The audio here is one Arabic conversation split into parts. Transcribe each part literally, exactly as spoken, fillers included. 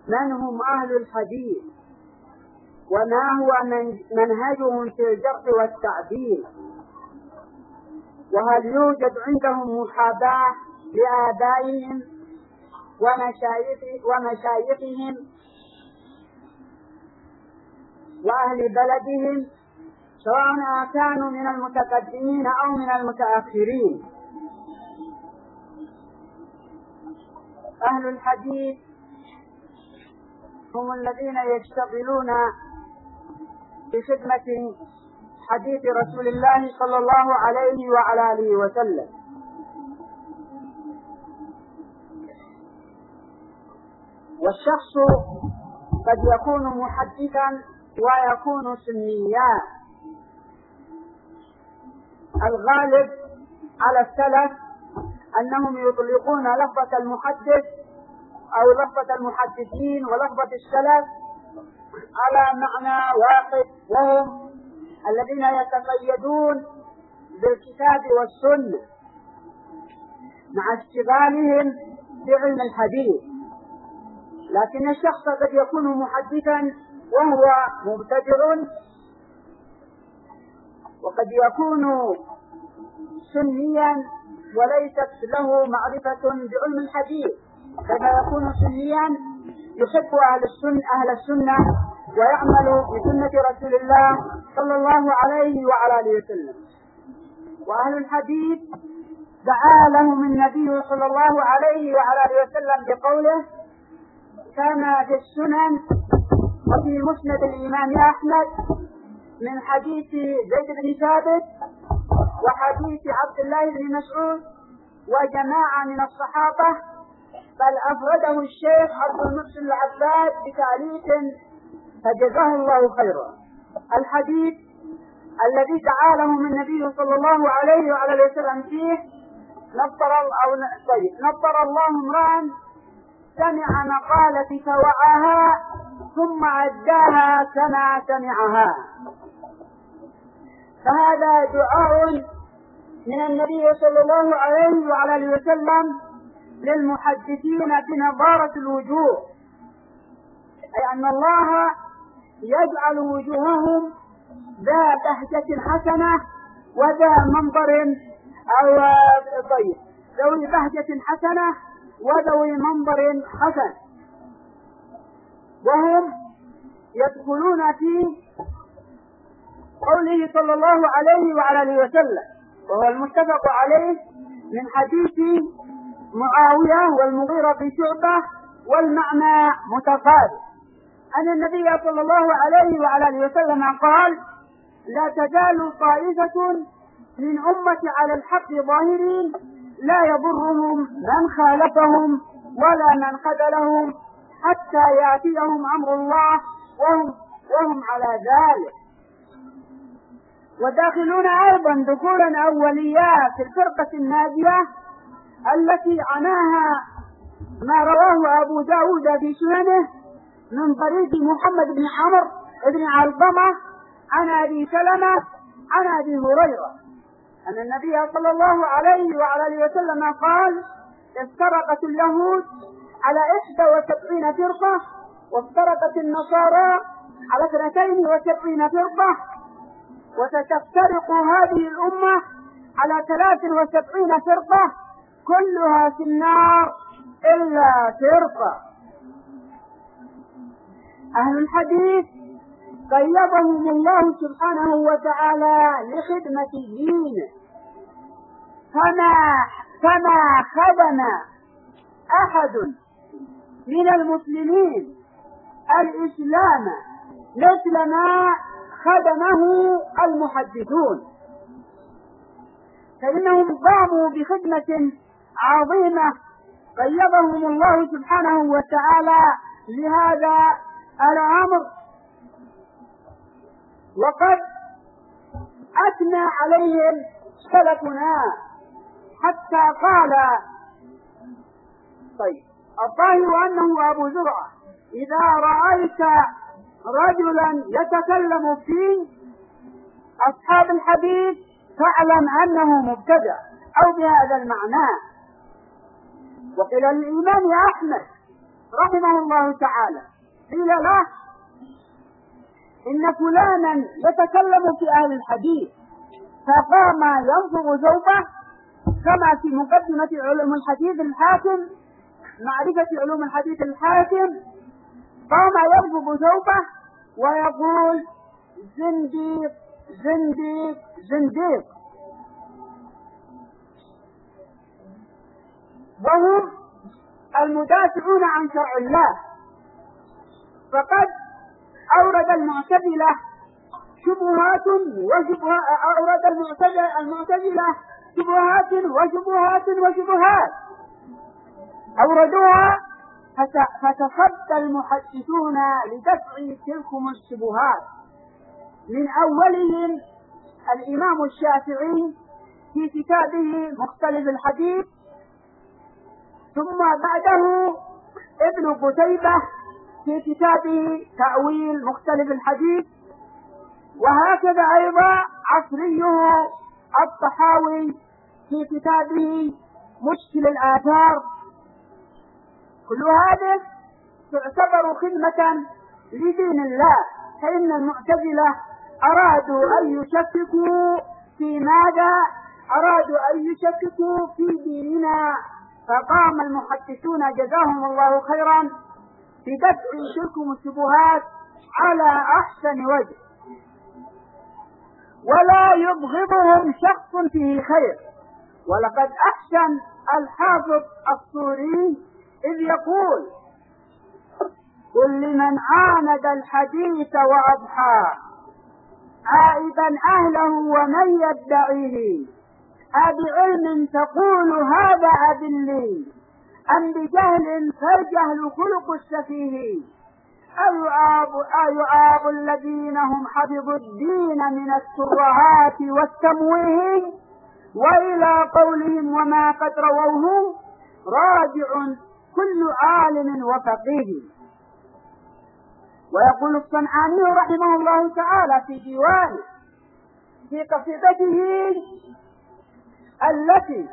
من هم أهل الحديث وما هو من منهجهم في الجرح والتعديل، وهل يوجد عندهم محاباة لآبائهم ومشايخ ومشايخهم وأهل بلدهم سواء كانوا من المتقدمين أو من المتأخرين. أهل الحديث هم الذين يشتغلون بخدمة حديث رسول الله صلى الله عليه وعلى آله وسلم، والشخص قد يكون محدثا ويكون سنيا. الغالب على السلف أنهم يطلقون لفظة المحدث أو لفظة المحدثين ولفظة السلف على معنى واحد، وهم الذين يتقيدون بالكتاب والسنة مع اشتغالهم بعلم الحديث. لكن الشخص قد يكون محدثا وهو مبتدع، وقد يكون سنيا وليست له معرفة بعلم الحديث، كما يكون سنيا يحب أهل السنة أهل السنة ويعمل بسنة رسول الله صلى الله عليه وعلى آله وسلم. وأهل الحديث دعا لهم النبي صلى الله عليه وعلى آله وسلم بقوله: كما في السنن وفي مسند الإمام أحمد من حديث زيد بن ثابت وحديث عبد الله بن مسعود وجماعة من الصحابة، بل أفرده الشيخ عبد المحسن العباد بتعليق فجزاه الله خيرا. الحديث الذي دعا لهم النبي صلى الله عليه وعلى وسلم فيه: نظر أو طيب نظر الله امرأ سمع مقالتي فوعاها ثم أداها كما سمعها. فهذا دعاء من النبي صلى الله عليه وعلى وسلم للمحدثين بنظارة الوجوه، أي أن الله يجعل وجوههم ذا بهجة حسنة وذا منظر أو طيب ذوي بهجة حسنة وذوي منظر حسن، وهم يدخلون في قوله صلى الله عليه وعلى آله وسلم، وهو المتفق عليه من حديث معاوية والمغيرة بن شعبة، والمعنى متقارب، أن النبي صلى الله عليه وعلى آله وسلم قال: لا تزال طائفة من أمتي على الحق ظاهرين لا يضرهم من خالفهم ولا من خذلهم حتى يأتيهم أمر الله وهم, وهم على ذلك. وداخلون أيضا دخولا أولياء في الفرقة الناجية التي عناها ما رواه أبو داود في سننه من طريق محمد بن عمرو بن علقمة عن أبي سلمة عن أبي هريرة أن النبي صلى الله عليه وعلى آله وسلم قال: افترقت اليهود على إحدى وسبعين فرقة، وافترقت النصارى على اثنتين وسبعين فرقة، وستفترق هذه الأمة على ثلاث وسبعين فرقة كلها في النار إلا فرقة. أهل الحديث قيضهم الله سبحانه وتعالى لخدمة دينه، فما فما خدم أحد من المسلمين الإسلام مثل ما خدمه المحدثون، فإنهم قاموا بخدمة عظيمة قيضهم الله سبحانه وتعالى لهذا الأمر، وقد أثنى عليهم سلفنا حتى قال طيب الظاهر أنه أبو زرعة: إذا رأيت رجلا يتكلم في أصحاب الحديث فاعلم أنه مبتدع، أو بهذا المعنى. وقيل الإمام أحمد رحمه الله تعالى قيل له إن فلانا يتكلم في أهل الحديث، فقام ينفض ثوبه كما في مقدمة علوم الحديث الحاكم، معرفة علوم الحديث الحاكم، قام ينفض ثوبه ويقول زنديق زنديق زنديق، وهم المدافعون عن شرع الله. فقد أورد المعتزلة شبهات وشبهات أورد المعتزلة شبهات وشبهات وشبهات أوردوها، فتصدى المحدثون لدفع تلكم الشبهات، من أولهم الإمام الشافعي في كتابه مختلف الحديث، ثم بعده ابن قتيبة في كتابه تأويل مختلف الحديث، وهكذا أيضا عصريه الطحاوي في كتابه مشكل الآثار. كل هذا تعتبر خدمة لدين الله، فإن المعتزلة أرادوا أن يشككوا في ماذا؟ أرادوا أن يشككوا في ديننا، فقام المحدثون جزاهم الله خيرا بدفع تلكم الشبهات على أحسن وجه، ولا يبغضهم شخص فيه خير. ولقد أحسن الحافظ الصوري إذ يقول: قل لمن عاند الحديث وأضحى عائبا أهله ومن يدعيه، أبعلم تقول هذا أذلي أم بجهل فالجهل خلق السفيه، أيعاب, أيعاب الذين هم حفظوا الدين من الترهات والتمويه، وإلى قولهم وما قد رووه راجع كل عالم وفقيه. ويقول الصنعاني رحمه الله تعالى في ديوانه في قصيدته التي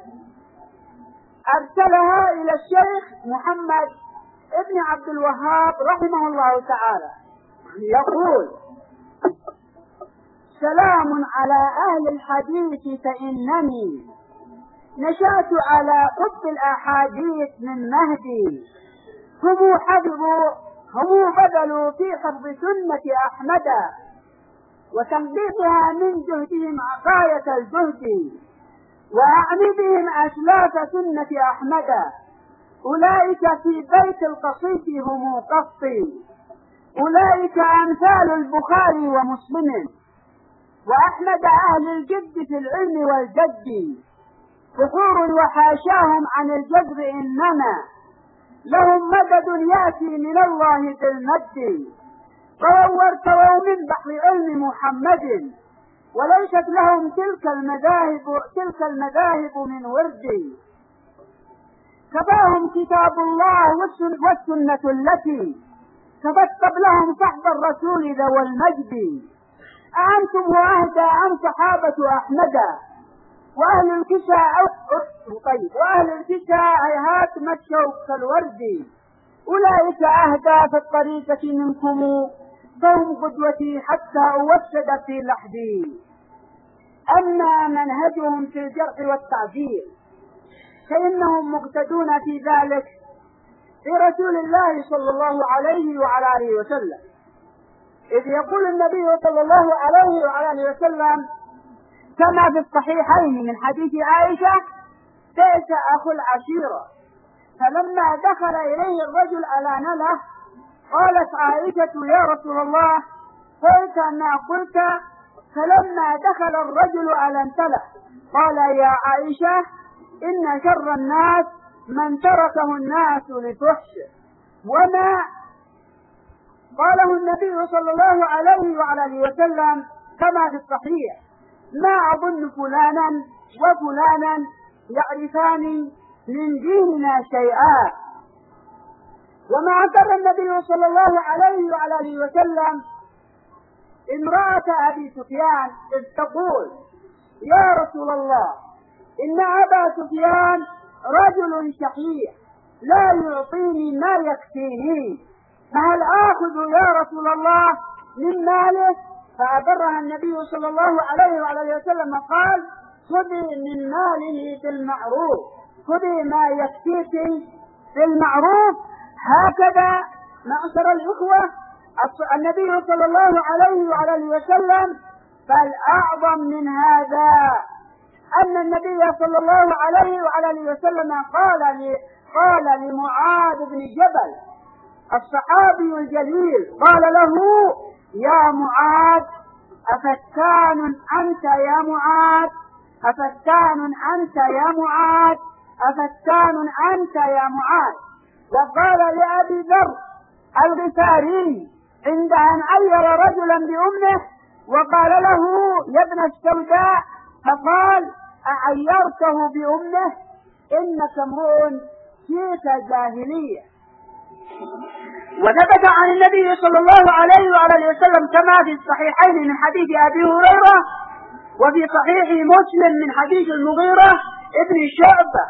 أرسلها إلى الشيخ محمد ابن عبد الوهاب رحمه الله تعالى، يقول: سلام على أهل الحديث فإنني نشأت على حب الأحاديث من مهدي، هم حفظوا هم بذلوا في حفظ سنة أحمد وتنبيهها من جهدهم غاية الجهد، وأعني بهم أسلاف سنة أحمد، أولئك في بيت القصيد هم قصي، أولئك أمثال البخاري ومسلم، وأحمد أهل الجد في العلم والجد، فخور وحاشاهم عن الجذب إنما لهم مدد يأتي من الله بالمد، رووا ارتووا من بحر علم محمد، وليست لهم تلك المذاهب تلك المذاهب من ورد، كفاهم كتاب الله والسنة التي كفت قبلهم صحب الرسول ذوى المجد، أأنتم وأهدى أم صحابة أحمد، وأهل الكساء طيب وأهل الكساء هيهات مشوا كالورد، أولئك أهدى في الطريقة منكم، فهم قدوتي حتى أوسد في لحدي، أما منهجهم في الجرح والتعديل فإنهم مقتدون في ذلك برسول الله صلى الله عليه وعلى آله وسلم، إذ يقول النبي صلى الله عليه وعلى آله وسلم كما في الصحيحين من حديث عائشة: بئس أخو العشيرة. فلما دخل إليه الرجل ألان له، قالت عائشة: يا رسول الله قلت ما قلت. فلما دخل الرجل ألنت له، قال: يا عائشة إن شر الناس من تركه الناس لفحش. وما قاله النبي صلى الله عليه وعلى آله وسلم كما في الصحيح: ما أظن فلانا وفلانا يعرفان من ديننا شيئا. وما أكر النبي صلى الله عليه وعلى آله وسلم امرأة أبي سفيان إذ تقول: يا رسول الله إن أبا سفيان رجل شحيح لا يعطيني ما يكفيني، فهل آخذ يا رسول الله من ماله؟ فأبرها النبي صلى الله عليه وعلى وسلم قال خذي من ماله بالمعروف، خذي ما يكفيك بالمعروف. هكذا معشر الإخوة النبي صلى الله عليه وعلى وسلم. فالأعظم من هذا أن النبي صلى الله عليه وعلى وسلم قال قال لمعاذ بن جبل الصحابي الجليل، قال له يا معاذ أفتان أنت يا معاذ، أفتان أنت يا معاذ، أفتان أنت يا معاذ. وقال لأبي ذر الغفاري عند أن عير رجلا بأمه وقال له يا ابن السوداء، فقال أعيرته بأمه إنك امرؤ فيك جاهلية. وثبت عن النبي صلى الله عليه وعلى وسلم كما في الصحيحين من حديث أبي هريرة وفي صحيح مسلم من حديث المغيرة ابن شعبة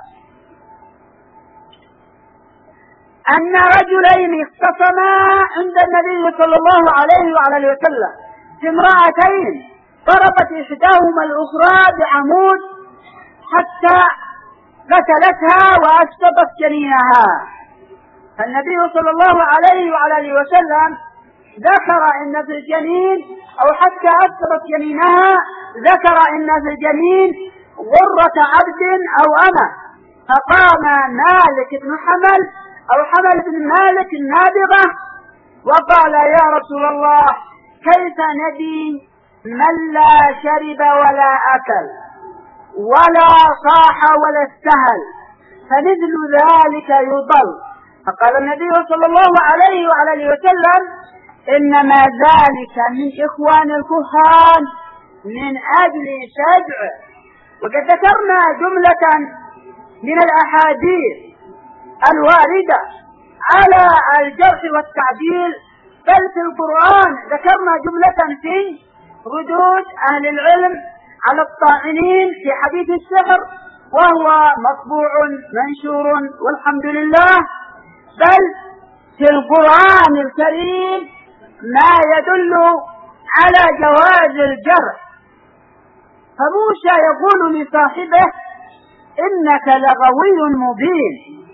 أن رجلين اختصما عند النبي صلى الله عليه وعلى وسلم في امرأتين ضربت إحداهما الأخرى بعمود حتى قتلتها وأسقطت جنينها. فالنبي صلى الله عليه وعلى وسلم ذكر إن في الجنين أو حتى أسقطت جنينها ذكر إن في الجنين غرة عبد أو أمة. فقام مالك بن حمل أو حمل بن مالك النابغة وقال يا رسول الله كيف ندي من لا شرب ولا أكل ولا صاح ولا استهل، فمثل ذلك يضل. فقال النبي صلى الله عليه وعلى وسلم إنما ذلك من إخوان الكهان من أجل سجع. وقد ذكرنا جملة من الأحاديث الواردة على الجرح والتعديل، بل في القرآن ذكرنا جملة في ردود أهل العلم على الطاعنين في حديث السحر، وهو مطبوع منشور والحمد لله. بل في القرآن الكريم ما يدل على جواز الجرح. فموسى يقول لصاحبه إنك لغوي مبين،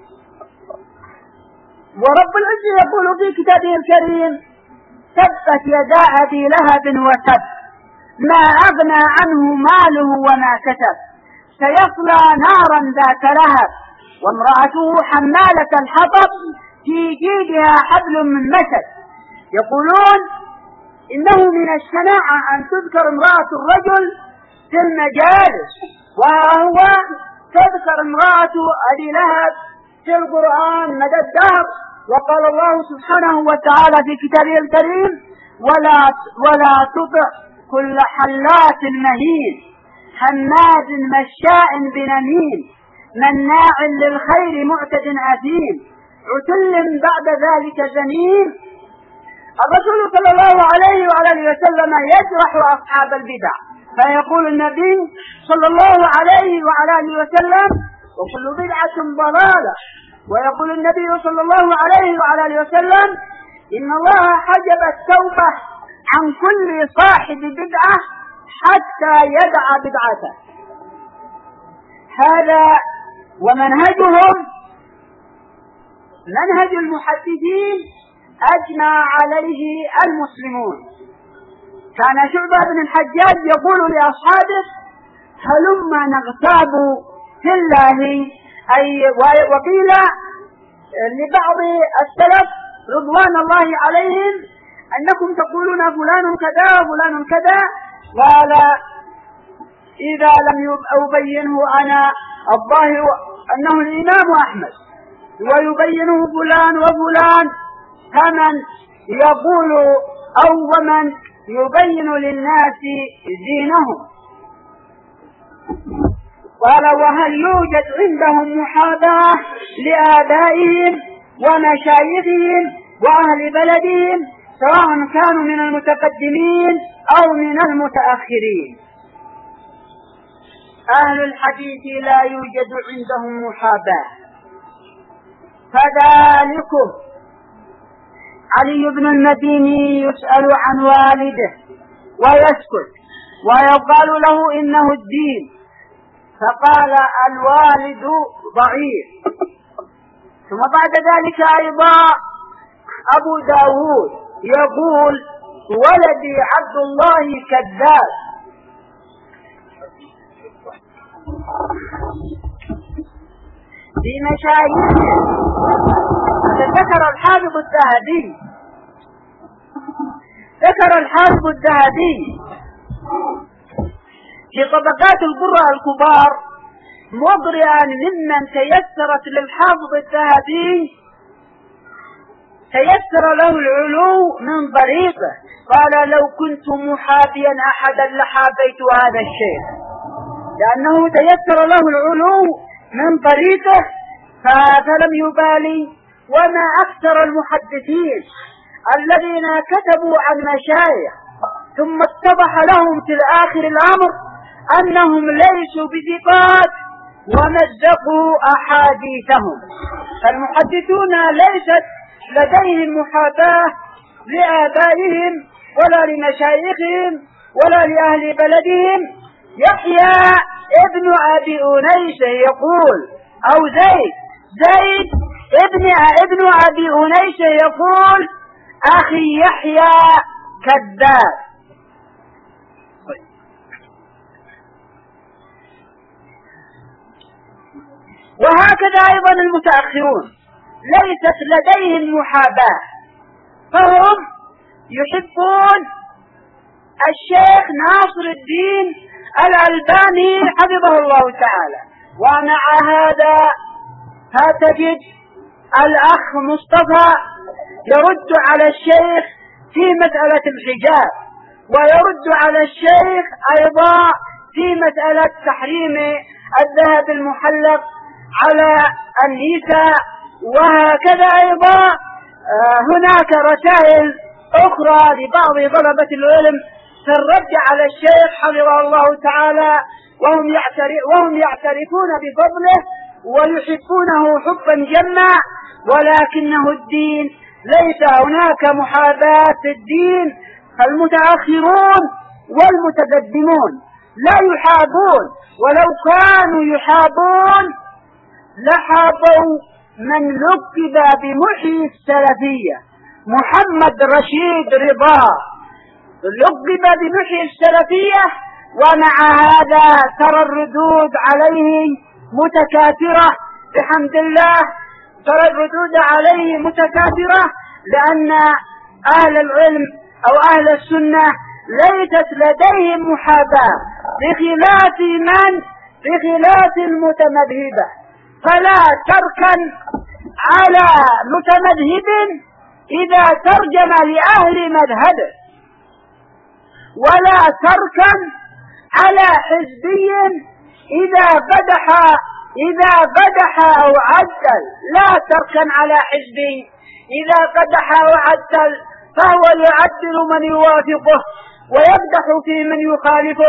ورب العزة يقول في كتابه الكريم تبت يدا أبي لهب وتب ما أغنى عنه ماله وما كسب سيصلى نارا ذات لهب وامرأته حمالة الحطب في جيدها حبل من مسد. يقولون إنه من الشناعة أن تذكر امرأة الرجل في المجالس، وهو تذكر امرأة أبي لهب في القرآن مدى الدهر. وقال الله سبحانه وتعالى في كتابه الكريم ولا ولا تطع كل حلاف مهين هماز مشاء بنميم مناع للخير معتد أثيم عتل بعد ذلك زنيم. الرسول صلى الله عليه وعلى وسلم يجرح أصحاب البدع، فيقول النبي صلى الله عليه وعلى وسلم وكل بدعة ضلالة. ويقول النبي صلى الله عليه وعلى وسلم إن الله حجب التوبة عن كل صاحب بدعة حتى يدع بدعته. هذا ومنهجهم منهج المحدثين أجمع عليه المسلمون. كان شعبة بن الحجاج يقول لأصحابه هلما نغتاب في الله، أي وقيل لبعض السلف رضوان الله عليهم أنكم تقولون فلان كذا وفلان كذا، قال إذا لم أبينه أنا الظاهر أنه الإمام أحمد ويبينه فلان وفلان كمن يقول أو ومن يبين للناس دينهم. قال وهل يوجد عندهم محاباة لآبائهم ومشايخهم وأهل بلدهم سواء كانوا من المتقدمين أو من المتأخرين؟ أهل الحديث لا يوجد عندهم محاباة فذلكم علي بن المديني يسأل عن والده ويسكت ويقال له إنه الدين، فقال الوالد ضعيف. ثم بعد ذلك أيضا أبو داود يقول ولدي عبد الله كذاب. في مشايخه ذكر الحافظ الذهبي ذكر الحافظ الذهبي في طبقات القراء الكبار مضرعا ممن تيسرت للحافظ الذهبي تيسر له العلو من طريقه، قال لو كنت محابيا أحدا لحابيت هذا الشيخ، لأنه تيسر له العلو من طريقه فلم يبالي. وما أكثر المحدثين الذين كتبوا عن مشايخ ثم اتضح لهم في الآخر الأمر أنهم ليسوا بثقات ومزقوا أحاديثهم. فالمحدثون ليست لديهم محاباة لآبائهم ولا لمشايخهم ولا لأهل بلدهم. يحيى ابن أبي أنيسة يقول أو زيد زيد ابن ابن أبي أنيسة يقول أخي يحيى كذاب. وهكذا أيضا المتأخرون ليست لديهم محاباة، فهم يحبون الشيخ ناصر الدين الألباني حفظه الله تعالى. ومع هذا هتجد الأخ مصطفى يرد على الشيخ في مسألة الحجاب، ويرد على الشيخ أيضا في مسألة تحريم الذهب المحلق على النساء. وهكذا أيضا هناك رسائل أخرى لبعض طلبة العلم في الرد على الشيخ حفظه الله تعالى، وهم وهم يعترفون بفضله ويحبونه حبا جما، ولكنه الدين ليس هناك محاباة في الدين. المتأخرون والمتقدمون لا يحابون، ولو كانوا يحابون لحابوا من لقب بمحيي السلفية محمد رشيد رضا، لقب بمحيي السلفية. ومع هذا ترى الردود عليه متكاثرة بحمد الله، ترى الردود عليه متكاثرة، لأن أهل العلم أو أهل السنة ليست لديهم محاباة بخلاف من بخلاف المتمذهبة. فلا تركن على متمذهب إذا ترجم لأهل مذهبه، ولا تركن على حزبي إذا قدح إذا قدح أو عدل. لا تركن على حزبي إذا قدح أو عدل، فهو يعدل من يوافقه ويقدح في من يخالفه.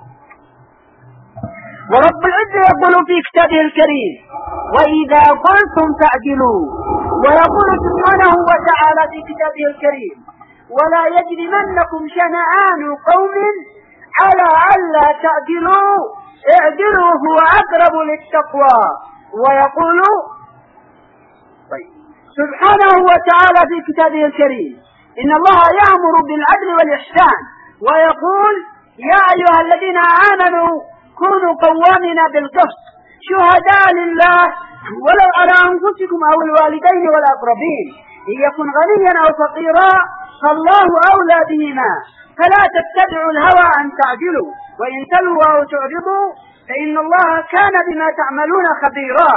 ورب العزة يقول في كتابه الكريم وإذا قلتم فاعدلوا، ويقول سبحانه وتعالى في كتابه الكريم ولا يجرمنكم شنآن قوم على ألا تعدلوا اعدلوا هو أقرب للتقوى. ويقول طيب سبحانه وتعالى في كتابه الكريم إن الله يأمر بالعدل والإحسان، ويقول يا أيها الذين آمنوا كونوا قوامين بالقسط شهداء لله ولو على أنفسكم أو الوالدين والأقربين إن يكن غنيا أو فقيرا فالله أولى بهما فلا تتبعوا الهوى أن تعدلوا وإن تلووا أو تعرضوا فإن الله كان بما تعملون خبيرا.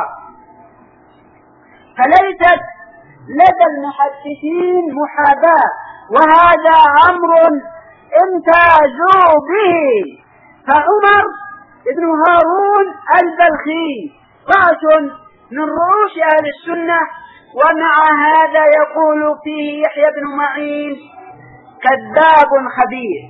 فليست لدى المحدثين محاباة، وهذا أمر امتازوا به. فعمر ابن هارون البلخي رأس من رؤوس أهل السنة، ومع هذا يقول فيه يحيى بن معين كذاب خبيث.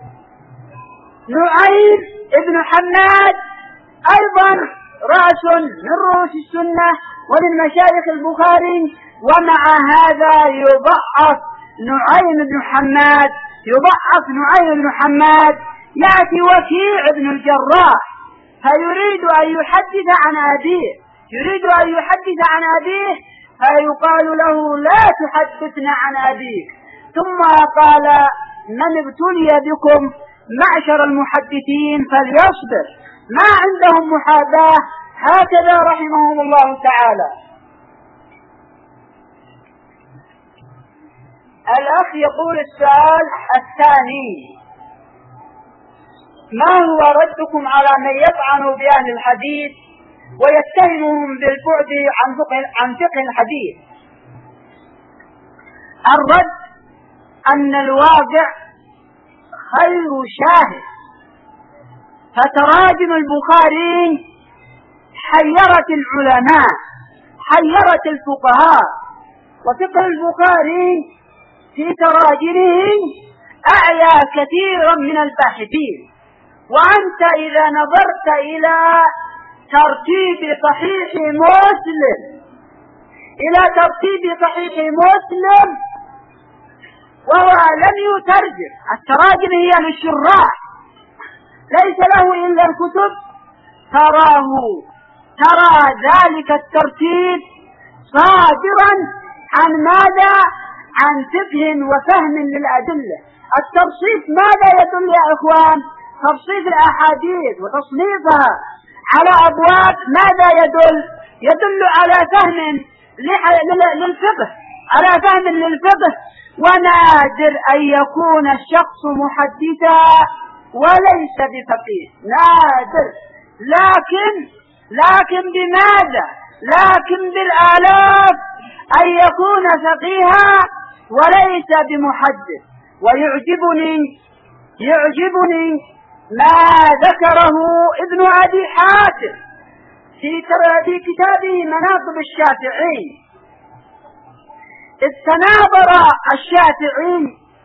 نعيم ابن حماد أيضا رأس من رؤوس السنة، ومن مشايخ البخاري. ومع هذا يضعف نعيم بن حماد يضعف نعيم بن حماد يأتي وكيع بن الجراح فيريد أن يحدث عن أبيه يريد أن يحدث عن أبيه فيقال له لا تحدثنا عن أبيك. ثم قال من ابتلي بكم معشر المحدثين فليصبر ما عندهم محاباة. هكذا رحمهم الله تعالى. الأخ يقول السؤال الثاني: ما هو ردكم على من يطعن بأهل الحديث ويتهمهم بالبعد عن فقه عن فقه الحديث؟ الرد أن الواقع خير شاهد، فتراجم البخاري حيرت العلماء حيرت الفقهاء، وفقه البخاري في تراجمه أعيا كثيرا من الباحثين. وأنت إذا نظرت إلى ترتيب صحيح مسلم إلى ترتيب صحيح مسلم وهو لم يترجم، التراجم هي للشراح ليس له إلا الكتب، تراه ترى ذلك الترتيب صادرا عن ماذا؟ عن فقه وفهم للأدلة. الترصيف ماذا يدل يا إخوان؟ ترصيف الأحاديث وتصنيفها على أبواب ماذا يدل؟ يدل على فهم للفقه على فهم للفقه. ونادر أن يكون الشخص محدثا وليس بفقيه، نادر. لكن لكن بماذا؟ لكن بالآلاف أن يكون فقيها وليس بمحدث. ويعجبني يعجبني ما ذكره ابن أبي حاتم في كتابه مناقب الشافعي، إذ تناظر الشافعي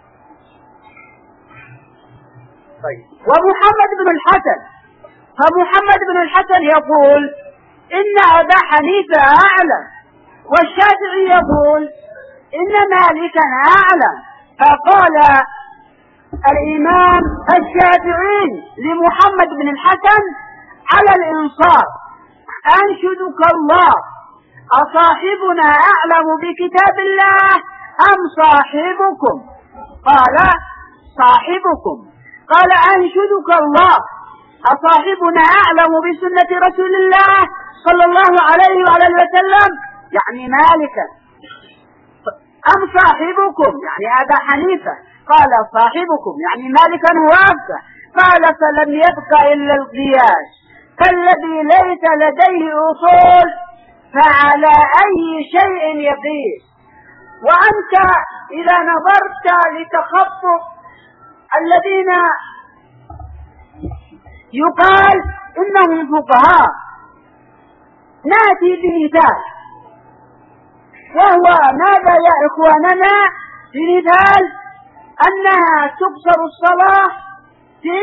ومحمد بن الحسن، فمحمد بن الحسن يقول إن أبا حنيفة أعلم، والشافعي يقول إن مالكا أعلم. فقال الإمام الشافعي لمحمد بن الحسن على الإنصاف: أنشدك الله، أصاحبنا أعلم بكتاب الله أم صاحبكم؟ قال: صاحبكم. قال: أنشدك الله، أصاحبنا أعلم بسنة رسول الله صلى الله عليه وعلى وسلم، يعني مالكا، أم صاحبكم يعني أبا حنيفة؟ قال: صاحبكم يعني مالكا وافة. قال: فلم يبق إلا القياس، فالذي ليس لديه أصول فعلى أي شيء يقيس. وأنت إذا نظرت لتخطط الذين يقال إنهم فقهاء، نأتي بمثال، وهو ماذا يا إخواننا؟ بمثال أنها تقصر الصلاة في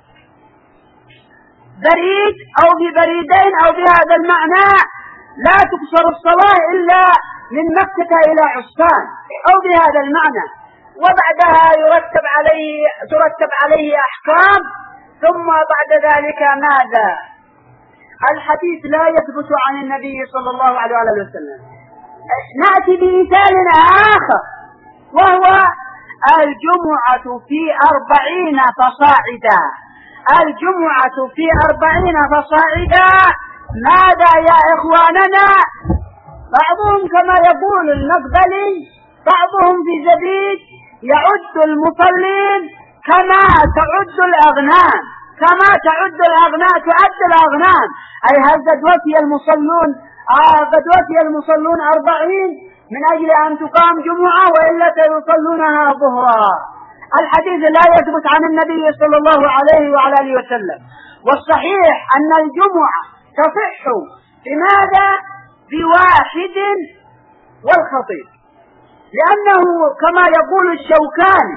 بريد أو في بريدين أو بهذا المعنى، لا تقصر الصلاة إلا من مكة إلى عسفان أو بهذا المعنى، وبعدها يرتب عليه ترتب عليه أحكام. ثم بعد ذلك ماذا؟ الحديث لا يثبت عن النبي صلى الله عليه وسلم. نأتي بمثال آخر، وهو الجمعة في أربعين فصاعدا. الجمعة في أربعين فصاعدا ماذا يا إخواننا؟ بعضهم كما يقول المقبلي، بعضهم في زبيد يعد المصلين كما تعد الأغنام كما تعد الأغنام تعد الأغنام أي هل قد وفي المصلون آه قد وفي المصلون أربعين من أجل أن تقام جمعة وإلا سيصلونها ظهرا. الحديث لا يثبت عن النبي صلى الله عليه وعلى آله وسلم. والصحيح أن الجمعة تصح بماذا؟ بواحد والخطيب، لأنه كما يقول الشوكاني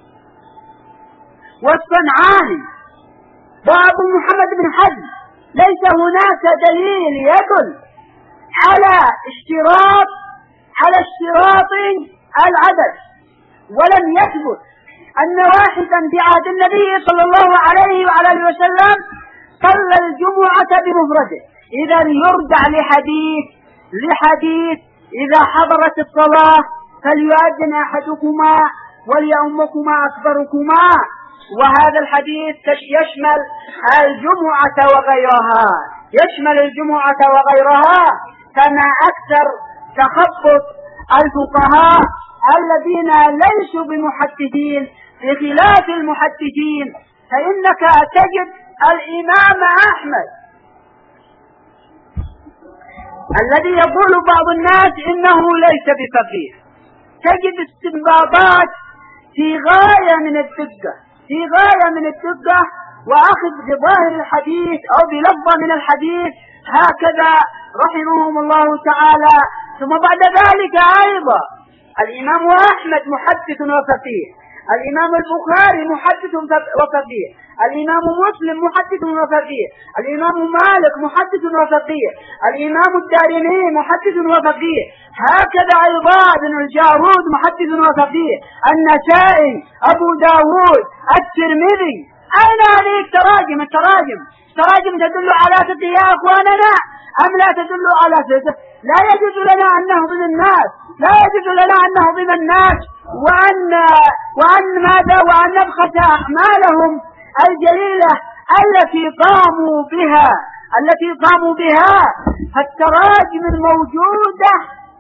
والصنعاني وأبو محمد بن حزم ليس هناك دليل يدل على اشتراط على اشتراط العدد، ولم يثبت أن واحدا في عهد النبي صلى الله عليه وعلى اله وسلم صلى الجمعة بمفرده. إذا يرجع لحديث لحديث إذا حضرت الصلاة فليؤذن أحدكما وليؤمكما أكبركما، وهذا الحديث يشمل الجمعة وغيرها يشمل الجمعة وغيرها كما أكثر تخصص الفقهاء الذين ليسوا بمحدثين بخلاف المحدثين، فإنك تجد الإمام أحمد الذي يقول بعض الناس إنه ليس بفقيه، تجد استنباطات في غاية من الدقة في غاية من الدقة وأخذ بظاهر الحديث أو بلفظة من الحديث هكذا رحمهم الله تعالى. ثم بعد ذلك أيضا الإمام أحمد محدث وفقيه، الإمام البخاري محدث وفقيه، الإمام مسلم محدث وفقيه، الإمام مالك محدث وفقيه، الإمام الدارمي محدث وفقيه، هكذا أيضا ابن الجارود محدث وفقيه، النسائي، أبو داود، الترمذي. أين هذه التراجم التراجم التراجم تدل على فقه يا أخواننا أم لا تدل على فقه؟ لا يجوز لنا أن نهضم الناس لا يجوز لنا أن نهضم الناس وأن وأن ماذا وأن نبخس أعمالهم الجليلة التي قاموا بها التي قاموا بها فالتراجم الموجودة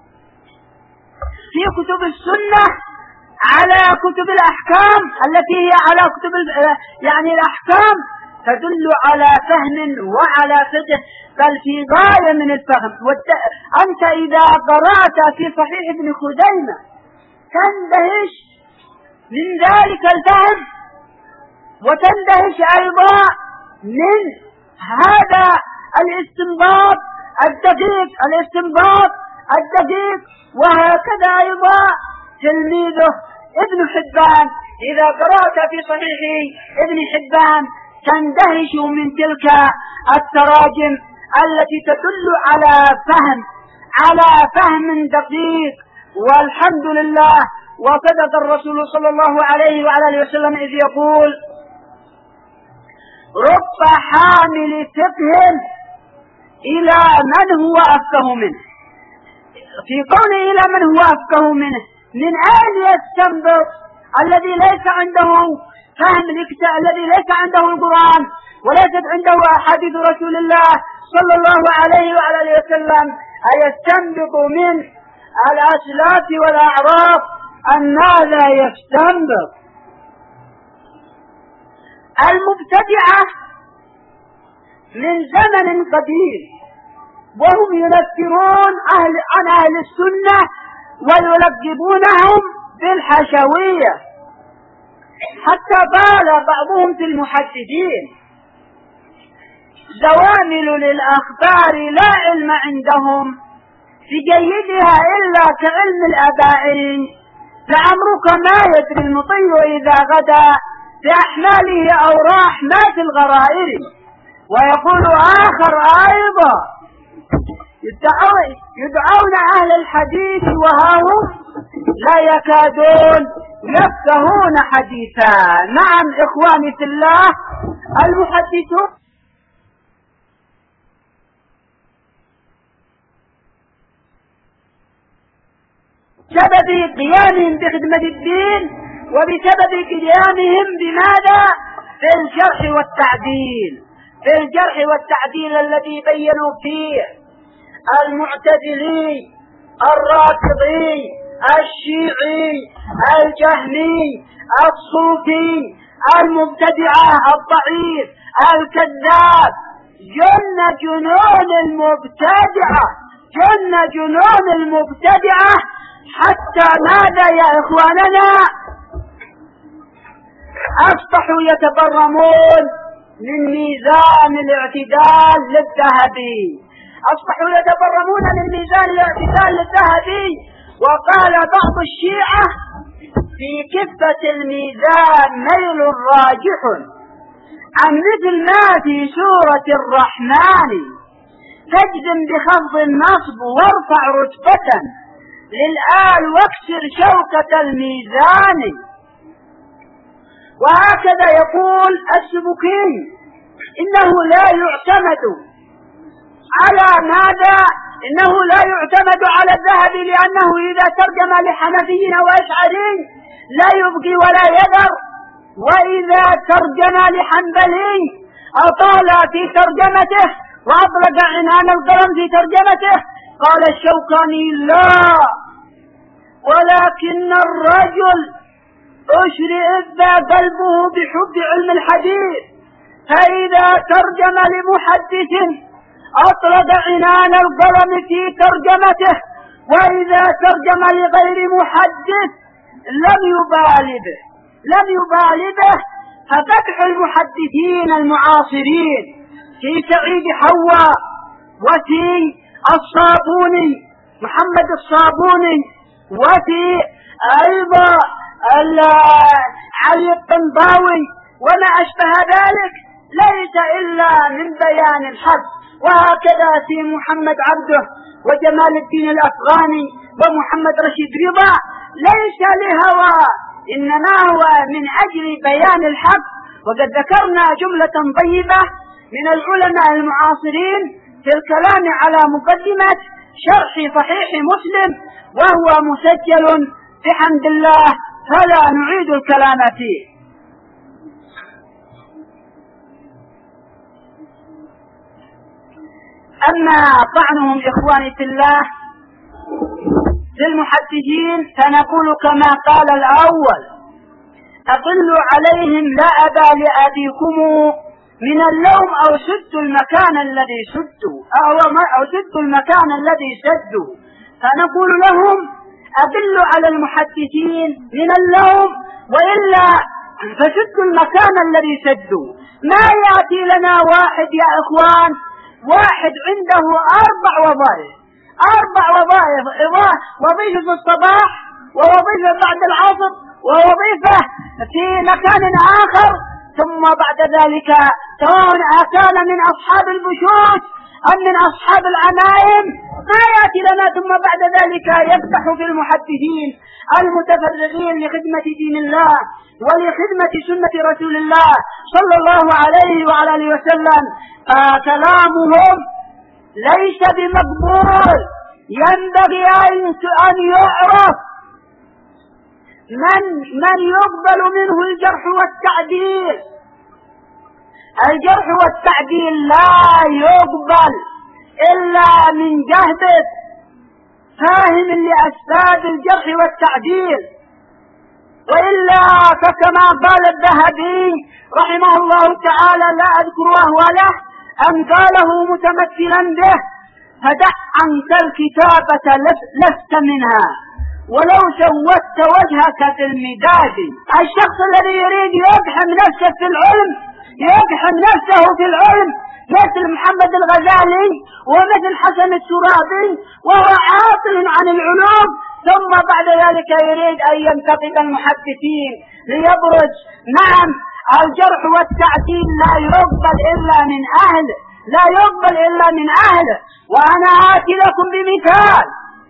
في كتب السنة على كتب الأحكام التي هي على كتب يعني الأحكام تدل على فهم وعلى فقه، بل في غاية من الفهم. أنت إذا قرأت في صحيح ابن خزيمة تندهش من ذلك الفهم، وتندهش أيضا من هذا الاستنباط الدقيق الاستنباط الدقيق وهكذا أيضا تلميذه ابن حبان، إذا قرأت في صحيح ابن حبان تندهش من تلك التراجم التي تدل على فهم على فهم دقيق. والحمد لله، وصدق الرسول صلى الله عليه وعلى اله وسلم إذ يقول: رب حامل فقه إلى من هو أفقه منه. في قوله إلى من هو أفقه منه، من أين يستنبط الذي ليس عنده فهم الذي ليس عنده القرآن وليست عنده أحاديث رسول الله صلى الله عليه وعلى اله وسلم؟ أيستنبط من الأسلاف والأعراف أن ماذا يستنبط؟ المبتدعة من زمن قديم وهم ينكرون أهل عن أهل السنة ويلقبونهم بالحشوية، حتى قال بعضهم في المحدثين: زوامل للأخبار لا علم عندهم في جيدها إلا كعلم الأبائر، لعمرك ما يدري المطيع إذا غدا بأحماله أو راح ما في الغرائر. ويقول آخر أيضا: يدعون أهل الحديث وهم لا يكادون يفقهون حديثا. نعم إخواني في الله، المحدثون بسبب قيامهم بخدمة الدين وبسبب قيامهم بماذا؟ بالجرح والتعديل في الجرح والتعديل الذي بينوا فيه المعتزلي، الرافضي، الشيعي، الجهمي، الصوفي، المبتدعة، الضعيف، الكذاب. جن جنون المبتدعة جن جنون المبتدعة حتى ماذا يا إخواننا؟ أصبحوا يتبرمون من ميزان الاعتدال للذهبي أصبحوا يتبرمون من ميزان الاعتدال للذهبي. وقال بعض الشيعة: في كفة الميزان ميل راجح عن مثل ما في سورة الرحمن، فاجزم بخفض النصب وارفع رتبة للآل واكسر شوكة الميزان. وهكذا يقول السبكي إنه لا يعتمد على ماذا؟ إنه لا يعتمد على الذهب، لأنه إذا ترجم لحنفي أو أشعري لا يبقي ولا يذر، وإذا ترجم لحنبلي أطال في ترجمته وأطلق عنان القلم في ترجمته. قال الشوكاني لا، ولكن الرجل أشرئ قلبه بحب علم الحديث، فإذا ترجم لمحدث أطلق عنان القلم في ترجمته، وإذا ترجم لغير محدث لم يبالي به لم يبالي به ففتح المحدثين المعاصرين في سعيد حواء وفي الصابوني محمد الصابوني وفي أيضا علي الطنباوي وما أشبه ذلك ليس إلا من بيان الحق. وهكذا في محمد عبده وجمال الدين الأفغاني ومحمد رشيد رضا ليس لهوى، إنما هو من أجل بيان الحق. وقد ذكرنا جملة طيبة من العلماء المعاصرين في الكلام على مقدمة شرح صحيح مسلم، وهو مسجل بحمد الله فلا نعيد الكلام فيه. أما طعنهم إخواني في الله في المحدثين فنقول كما قال الأول: أقلوا عليهم لا أبا لأبيكم من اللوم أو سدوا المكان الذي سدوا أو, أو سدوا المكان الذي سدوا. فنقول لهم أقلوا على المحدثين من اللوم، وإلا فسدوا المكان الذي سدوا. ما يأتي لنا واحد يا إخوان واحد عنده أربع وظائف أربع وظائف وظيفة في الصباح، ووظيفة بعد العصر، ووظيفة في مكان آخر، ثم بعد ذلك كان من أصحاب البشوش أم من أصحاب العمائم. ما يأتي لنا ثم بعد ذلك يفتح في المحدثين المتفرغين لخدمة دين الله ولخدمة سنة رسول الله صلى الله عليه وعلى آله وسلم. فكلامهم ليس بمقبول، ينبغي أن يعرف من من يقبل منه الجرح والتعديل. الجرح والتعديل لا يقبل إلا من جهبذ فاهم لأسباب الجرح والتعديل، وإلا فكما قال الذهبي رحمه الله تعالى لا أذكر وهو له أن قاله متمثلا به: فدع عنك الكتابة لست منها ولو سودت وجهك في المداد. الشخص الذي يريد يقحم نفسه في العلم يقحم نفسه في العلم مثل محمد الغزالي ومثل حسن الترابي وهو عاطل عن العلوم، ثم بعد ذلك يريد أن ينتقد المحدثين ليبرز. نعم، الجرح والتعديل لا يقبل إلا من أهله لا يقبل إلا من أهله. وأنا آتي لكم بمثال.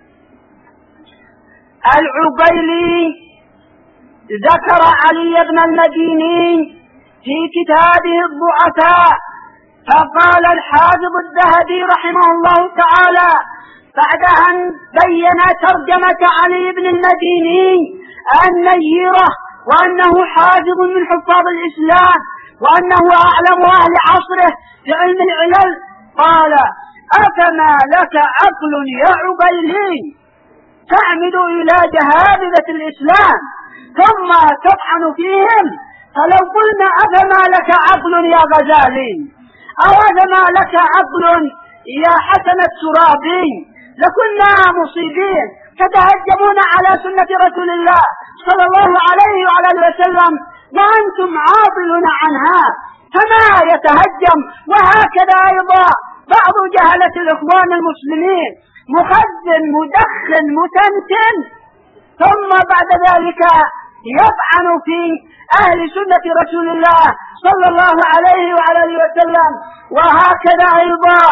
العقيلي ذكر علي بن المديني في كتابه الضعفاء، فقال الحافظ الذهبي رحمه الله تعالى بعد أن بين ترجمة علي بن المديني النيرة وأنه حافظ من حفاظ الإسلام وأنه أعلم أهل عصره في علم العلل، قال: أفما لك عقل يا عقيلي تعمد إلى جهابذة الإسلام ثم تطعن فيهم؟ فلو قلنا أفما لك عقل يا غزالي أو أفما لك عقل يا حسن الترابي لكنا مصيبين، تتهجمون على سنة رسول الله صلى الله عليه وعلى آله وسلم وأنتم عاطلون عنها، فما يتهجم. وهكذا أيضا بعض جهلة الإخوان المسلمين مخزن مدخن متنتن، ثم بعد ذلك يطعن في أهل سنة رسول الله صلى الله عليه وعلى آله وسلم. وهكذا أيضا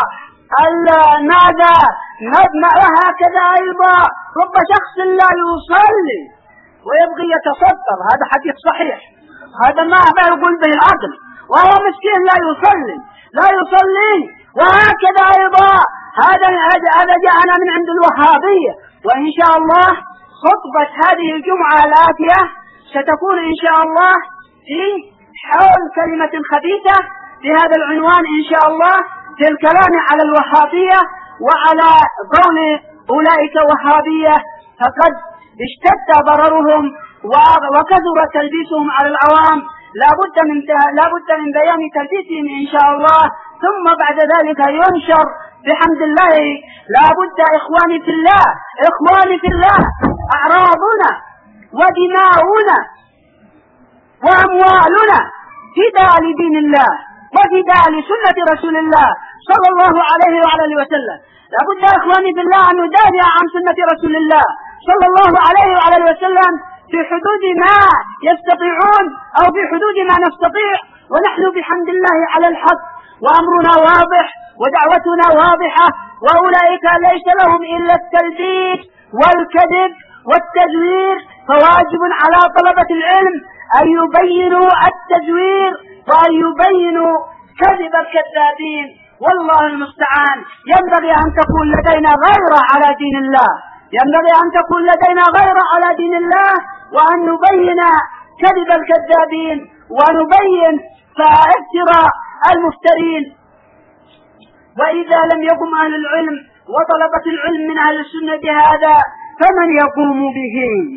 ماذا مبنى. وهكذا أيضا رب شخص لا يصلي ويبغي يتصدر، هذا حديث صحيح، هذا ما يقول به العقل، وهو مسكين لا يصلي لا يصلي وهكذا أيضا هذا هذا جاءنا من عند الوهابية. وإن شاء الله خطبة هذه الجمعة الآتية ستكون إن شاء الله في حول كلمة خبيثة بهذا العنوان إن شاء الله، في الكلام على الوهابية وعلى قول أولئك وهابية فقد اشتد ضررهم وكثر تلبيسهم على العوام. لا بد من لا بد من بيان تلبيسهم إن شاء الله، ثم بعد ذلك ينشر بحمد الله. لا بد إخواني في الله إخواني في الله أعراضنا ودماؤنا وأموالنا فداء لدين الله وفداء لسنة رسول الله صلى الله عليه وعلى وسلم. لا بد إخواني في الله أن ندافع عن سنة رسول الله صلى الله عليه وعلى وسلم في حدود ما يستطيعون أو في حدود ما نستطيع، ونحن بحمد الله على الحق وأمرنا واضح ودعوتنا واضحة، وأولئك ليس لهم إلا التلبيس والكذب والتزوير. فواجب على طلبة العلم أن يبينوا التزوير وأن يبينوا كذب الكذابين، والله المستعان. ينبغي أن تكون لدينا غيرة على دين الله، ينبغي أن تكون لدينا غيرة على دين الله، وأن نبين كذب الكذابين ونبين فافتراء المفترين. وإذا لم يقم أهل العلم وطلبة العلم من أهل السنة هذا فمن يقوم به؟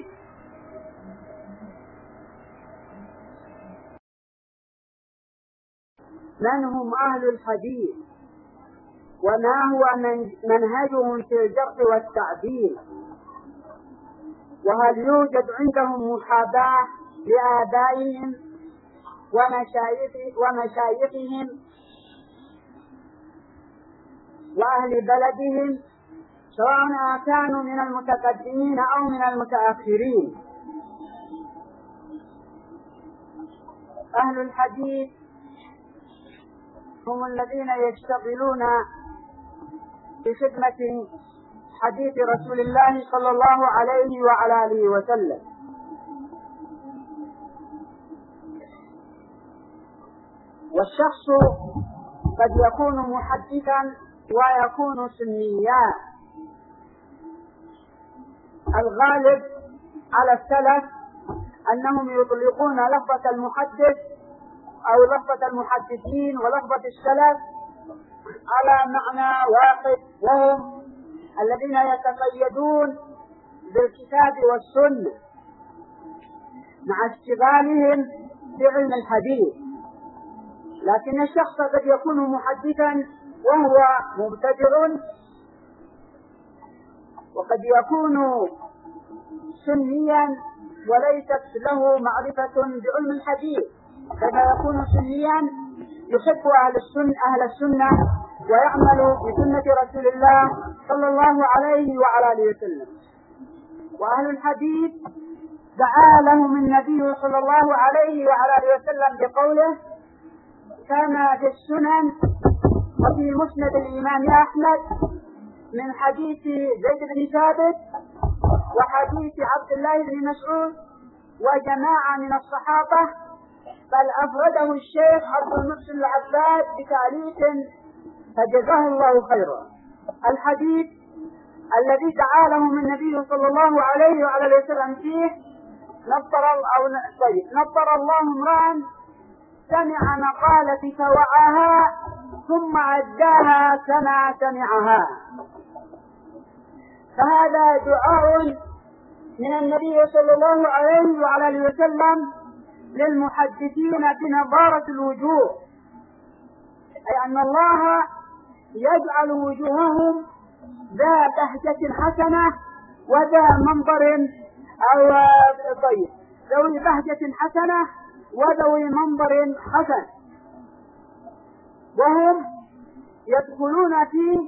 من هم أهل الحديث وما هو منهجهم في الجرح والتعديل؟ وهل يوجد عندهم محاباة لآبائهم ومشايخهم وأهل بلدهم، سواء كانوا من المتقدمين أو من المتأخرين؟ أهل الحديث هم الذين يشتغلون بخدمة حديث رسول الله صلى الله عليه وعلى آله وسلم. والشخص قد يكون محدثا ويكون سنيا. الغالب على السلف أنهم يطلقون لفظة المحدث أو لفظة المحدثين ولفظة السلف على معنى واحد، وهم الذين يتقيدون بالكتاب والسنة مع اشتغالهم بعلم الحديث. لكن الشخص قد يكون محدثا وهو مبتدع، وقد يكون سنيا وليست له معرفة بعلم الحديث، كما يكون سنيا يحب أهل السنة أهل السنة ويعمل بسنة رسول الله صلى الله عليه وعلى آله وسلم. وأهل الحديث دعا لهم النبي صلى الله عليه وعلى آله وسلم بقوله: كما في السنن وفي مسند الإمام أحمد من حديث زيد بن ثابت وحديث عبد الله بن مسعود وجماعة من الصحابة، بل أفرده الشيخ عبد المحسن العباد بتعليق فجزاه الله خيرا. الحديث الذي دعا لهم النبي صلى الله عليه وعلى وسلم فيه: نظر أو طيب نظر الله امرأ سمع مقالتي فوعاها ثم أداها كما سمعها. فهذا دعاء من النبي صلى الله عليه وعلى وسلم للمحدثين بنظارة الوجوه، أي أن الله يجعل وجوههم ذا بهجة حسنة وذا منظر أو طيب ذوي بهجة حسنة وذوي منظر حسن، وهم يدخلون في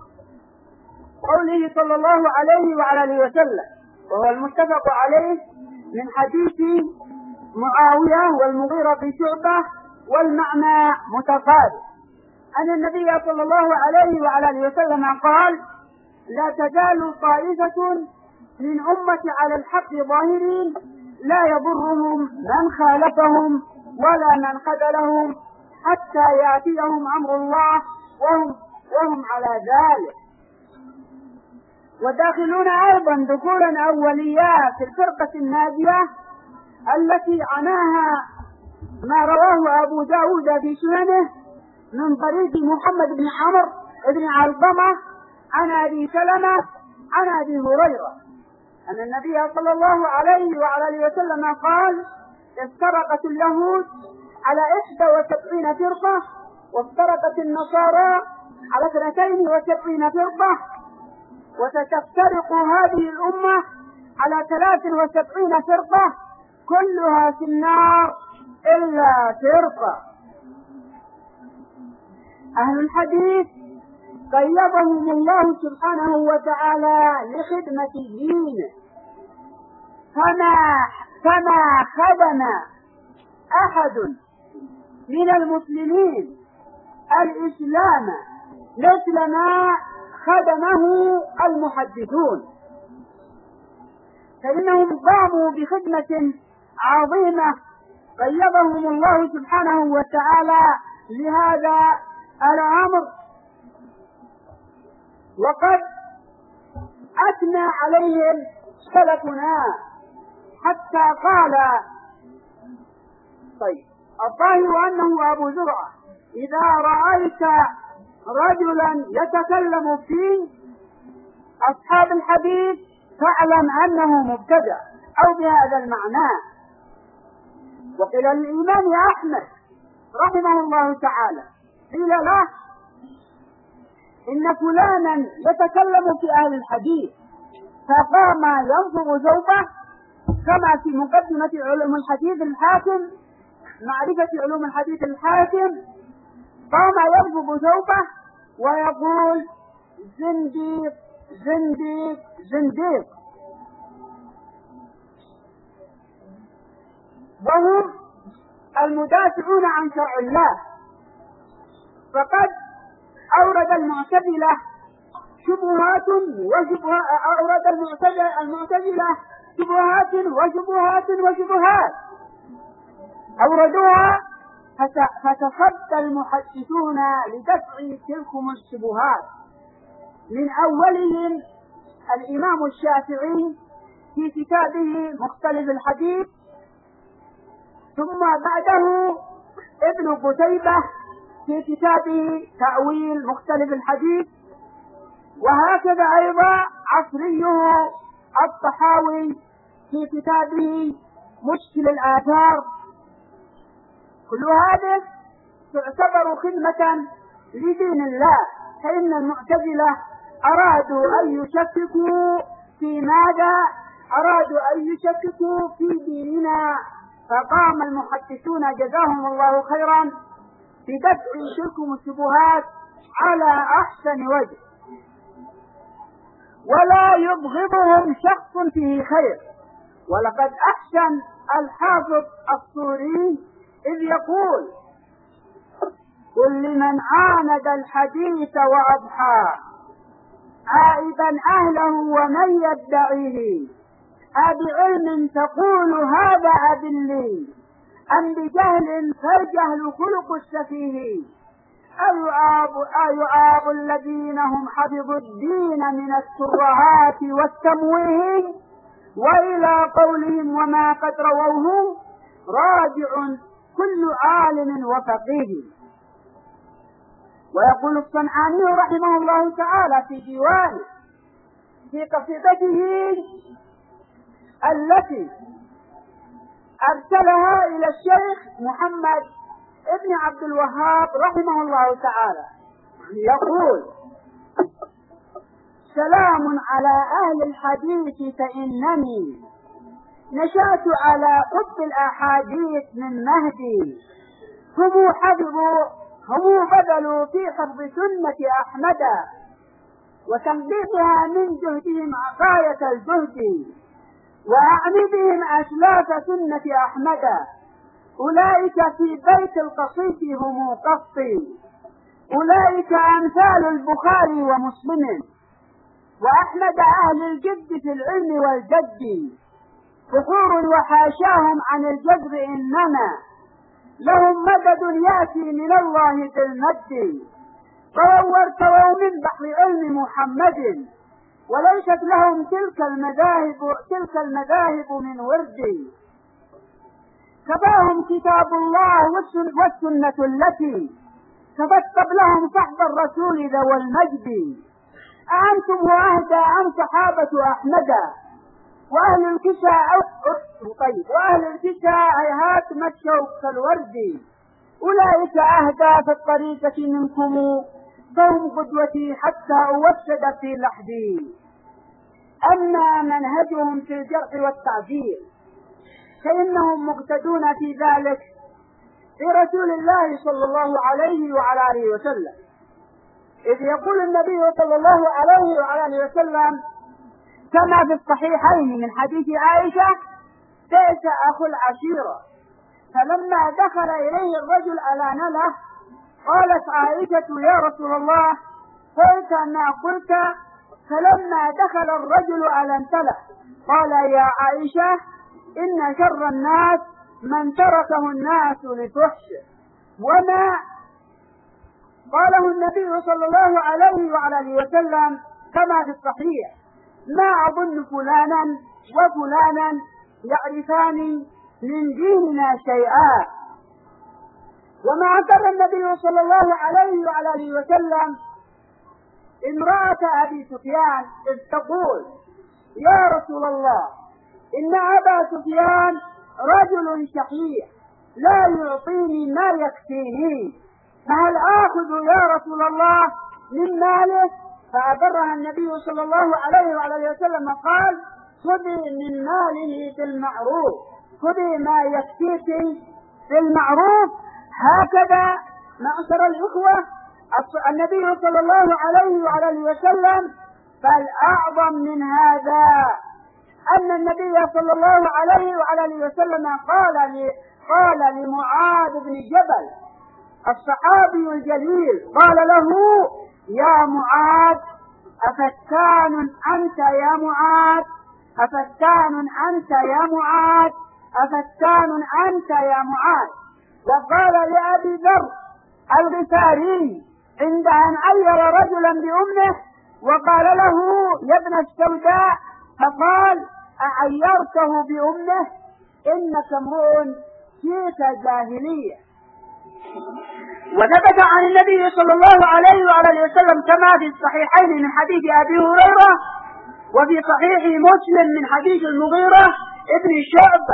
قوله صلى الله عليه وعلى وسلم، وهو المتفق عليه من حديث معاوية والمغيرة في شعبة، والمعنى متقارب. أن النبي صلى الله عليه وعلى آله وسلم قال: لا تزال طائفة من أمتي على الحق ظاهرين لا يضرهم من خالفهم ولا من خذلهم حتى يأتيهم أمر الله وهم, وهم على ذلك. وداخلون أيضا دخولا أوليا في الفرقة الناجية التي عناها ما رواه أبو داود في سننه من طريق محمد بن عمرو بن علقمة عن أبي سلمة عن أبي هريرة أن النبي صلى الله عليه وعلى آله وسلم قال: افترقت اليهود على إحدى وسبعين فرقة، وافترقت النصارى على اثنتين وسبعين فرقة، وستفترق هذه الأمة على ثلاث وسبعين فرقة كلها في النار إلا فرقة. أهل الحديث قيضهم الله سبحانه وتعالى لخدمة دينه، فما فما خدم أحد من المسلمين الإسلام مثل ما خدمه المحدثون، فإنهم قاموا بخدمة عظيمة قيضهم الله سبحانه وتعالى لهذا الأمر، وقد أثنى عليهم سلفنا حتى قال: طيب الظاهر أنه أبو زرعة إذا رأيت رجلا يتكلم في أصحاب الحديث فاعلم أنه مبتدع، أو بهذا المعنى. وقيل الإمام أحمد رحمه الله تعالى قيل له: إن فلانا يتكلم في أهل الحديث، فقام ينظر ثوبه كما في مقدمة علوم الحديث الحاكم، معرفة علوم الحديث الحاكم، قام ينظر ثوبه ويقول: زنديق زنديق زنديق. وهم المدافعون عن شرع الله، فقد أورد المعتزلة شبهات وشبهات أورد المعتزلة شبهات وشبهات وشبهات أوردوها، فتصدى المحدثون لدفع تلكم الشبهات، من أولهم الإمام الشافعي في كتابه مختلف الحديث، ثم بعده ابن قتيبة في كتابه تأويل مختلف الحديث، وهكذا أيضا عصريه الطحاوي في كتابه مشكل الآثار. كل هذا تعتبر خدمة لدين الله، فإن المعتزلة أرادوا أن يشككوا في ماذا؟ أرادوا أن يشككوا في ديننا، فقام المحدثون جزاهم الله خيرا بدفع تلكم الشبهات على أحسن وجه، ولا يبغضهم شخص فيه خير. ولقد أحسن الحافظ السوري إذ يقول: قل لمن عاند الحديث وأضحى عائبا أهله ومن يدعيه، أبعلم تقول هذا أذلي أم بجهل فالجهل خلق السفيه، أيعاب, أيعاب الذين هم حفظوا الدين من الترهات والتمويه، وإلى قولهم وما قد رووه راجع كل عالم وفقيه. ويقول الصنعاني رحمه الله تعالى في ديوانه في قصيدته التي أرسلها إلى الشيخ محمد ابن عبد الوهاب رحمه الله تعالى، يقول: سلام على أهل الحديث فإنني نشأت على حب الأحاديث من مهدي، هم حفظوا هم بذلوا في حفظ سنة أحمد، وتنبيهها من جهدهم غاية الجهد، وأعني بهم أسلاف سنة أحمد، أولئك في بيت القصيد هم قصي، أولئك أمثال البخاري ومسلم وأحمد أهل الجد في العلم والجد، فخور وحاشاهم عن الجذر إنما لهم مدد يأتي من الله بالمد، طووا ارتووا من بحر علم محمد، وليست لهم تلك المذاهب تلك المذاهب من ورد، كفاهم كتاب الله والسنة التي كفت قبلهم صحب الرسول ذوى المجد، أأنتم وأهدى أم صحابة أحمد وأهل الكساء طيب وأهل الكساء هيهات مشوا كالورد، أولئك أهدى في الطريقة منكم فهم قدوتي حتى أوسد في لحدي. أما منهجهم في الجرح والتعديل فإنهم مقتدون في ذلك في رسول الله صلى الله عليه وعلى آله وسلم، إذ يقول النبي صلى الله عليه وعلى آله وسلم كما في الصحيحين من حديث عائشة: بئس أخو العشيرة. فلما دخل إليه الرجل ألان له قالت عائشة: يا رسول الله قلت ما قلت. فلما دخل الرجل ألنت له قال: يا عائشة إن شر الناس من تركه الناس لفحش. وما قاله النبي صلى الله عليه وعلى وسلم كما في الصحيح: ما أظن فلانا وفلانا يعرفان من ديننا شيئا. وما أثر النبي صلى الله عليه وعلى وسلم امرأة أبي سفيان إذ تقول: يا رسول الله إن أبا سفيان رجل شحيح لا يعطيني ما يكفيني، فهل آخذ يا رسول الله من ماله؟ فأبرها النبي صلى الله عليه وعلى وسلم قال: خذي من ماله بالمعروف، خذي ما يكفيك بالمعروف. هكذا معشر الإخوة النبي صلى الله عليه وعلى وسلم. بل أعظم من هذا أن النبي صلى الله عليه وعلى وسلم قال قال لمعاذ بن جبل الصحابي الجليل، قال له: يا معاذ أفتان أنت يا معاذ أفتان أنت يا معاذ أفتان أنت يا معاذ. وقال لأبي ذر الغفاري عند أن عير رجلا بأمه وقال له: يا ابن السوداء، فقال: أعيرته بأمه؟ إنك امرؤ فيك جاهلية. وثبت عن النبي صلى الله عليه وعلى وسلم كما في الصحيحين من حديث أبي هريرة وفي صحيح مسلم من حديث المغيرة ابن شعبة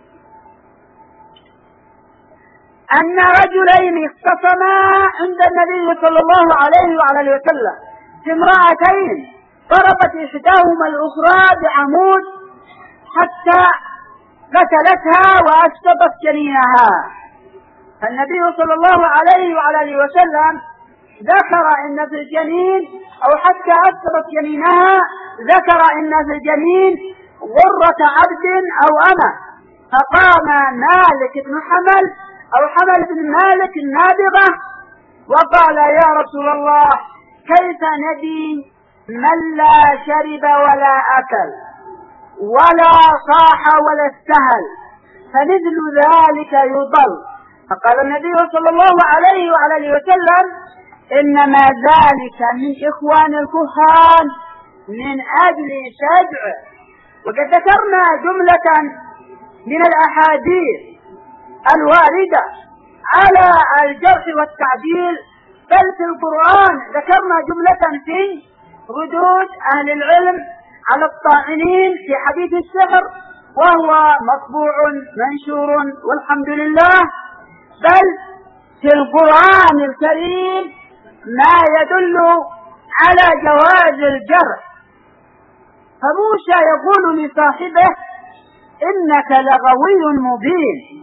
أن رجلين اختصما عند النبي صلى الله عليه وعلى وسلم في امرأتين ضربت إحداهما الأخرى بعمود حتى قتلتها وأسقطت جنينها. فالنبي صلى الله عليه وعلى وسلم ذكر إن في الجنين أو حتى أسقطت جنينها ذكر إن في الجنين غرة عبد أو أمة. فقام مالك بن حمل أو حمل بن مالك النابغة وقال: يا رسول الله كيف ندي من لا شرب ولا أكل ولا صاح ولا استهل، فمثل ذلك يضل. فقال النبي صلى الله عليه وعلى وسلم: إنما ذلك من إخوان الكهان من أجل شجع. وقد ذكرنا جملة من الأحاديث الواردة على الجرح والتعديل، بل في القرآن ذكرنا جملة في ردود أهل العلم على الطاعنين في حديث السحر، وهو مطبوع منشور والحمد لله. بل في القرآن الكريم ما يدل على جواز الجرح. فموسى يقول لصاحبه: إنك لغوي مبين.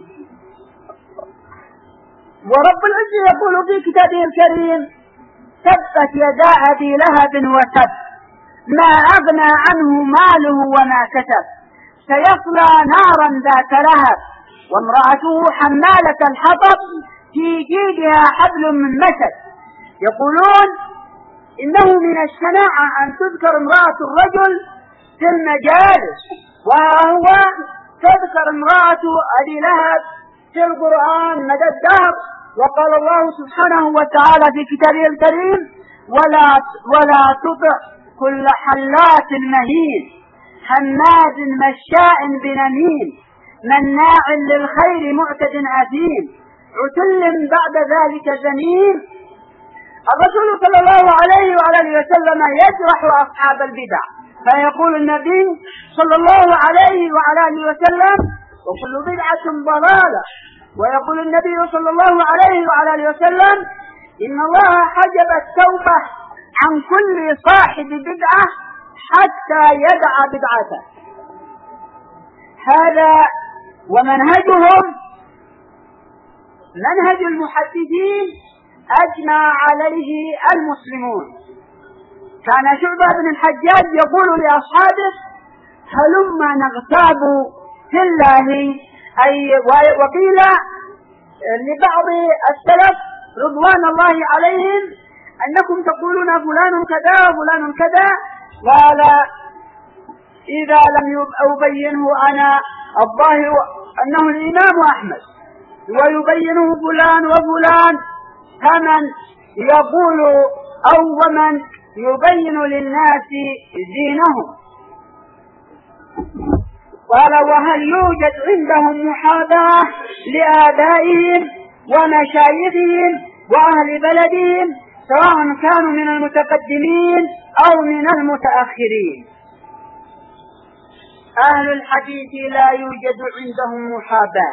ورب العزة يقول في كتابه الكريم: تبت يدا أبي لهب وتب ما أغنى عنه ماله وما كسب سيصلى نارا ذات لهب وامرأته حمالة الحطب في جيدها حبل من مسد يقولون إنه من الشناعة أن تذكر امرأة الرجل في المجالس، وهو تذكر امرأة أبي لهب في القرآن مدى الدهر. وقال الله سبحانه وتعالى في كتابه الكريم: ولا ولا تطع كل حلاف مهين هماز مشاء بنميم مناع للخير معتد أثيم عتل بعد ذلك زنيم. الرسول صلى الله عليه وعلى اله وسلم يجرح أصحاب البدع، فيقول النبي صلى الله عليه وعلى اله وسلم: وكل بدعة ضلالة. ويقول النبي صلى الله عليه وعلى اله وسلم: إن الله حجب التوبة عن كل صاحب بدعة حتى يدع بدعته. هذا ومنهجهم منهج المحدثين أجمع عليه المسلمون. كان شعبة بن الحجاج يقول لأصحابه: هلما نغتاب في الله. أي وقيل لبعض السلف رضوان الله عليهم: أنكم تقولون فلان كذا وفلان كذا، قال: إذا لم أبينه أنا الظاهر أنه الإمام أحمد، ويبينه فلان وفلان، فمن يقول أو ومن يبين للناس دينهم. قال: وهل يوجد عندهم محاباة لآبائهم ومشايخهم وأهل بلدهم سواء كانوا من المتقدمين أو من المتأخرين؟ أهل الحديث لا يوجد عندهم محاباة.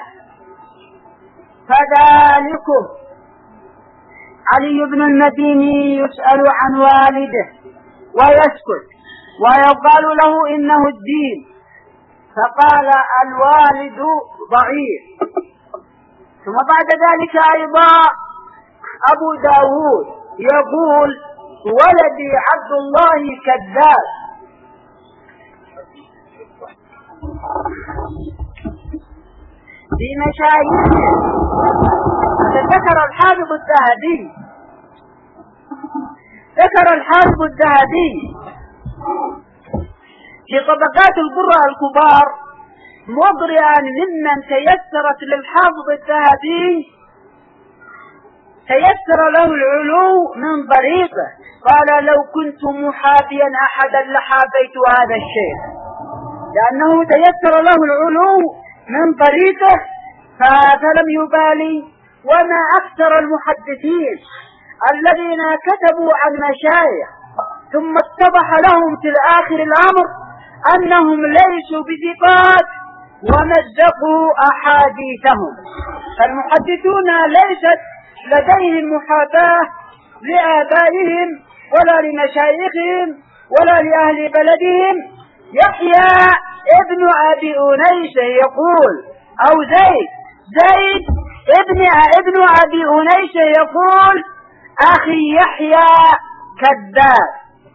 فذلكم علي بن المديني يسأل عن والده ويسكت، ويقال له إنه الدين، فقال: الوالد ضعيف. ثم بعد ذلك أيضا أبو داود يقول: ولدي عبد الله كذاب. في مشايخه ذكر الحافظ الذهبي ذكر الحافظ الذهبي في طبقات القراء الكبار مضرعا ممن تيسرت للحافظ الذهبي تيسر له العلو من طريقه. قال: لو كنت محابيا أحدا لحابيت هذا الشيخ، لأنه تيسر له العلو من طريقه فلم يبالي. وما أكثر المحدثين الذين كتبوا عن مشايخ ثم اتضح لهم في الآخر الأمر أنهم ليسوا بثقات ومزقوا أحاديثهم. فالمحدثون ليست لديهم محاباة لآبائهم ولا لمشايخهم ولا لأهل بلدهم. يحيى ابن أبي أنيس يقول، أو زيد زيد ابن ابن أبي أنيس يقول: أخي يحيى كذاب.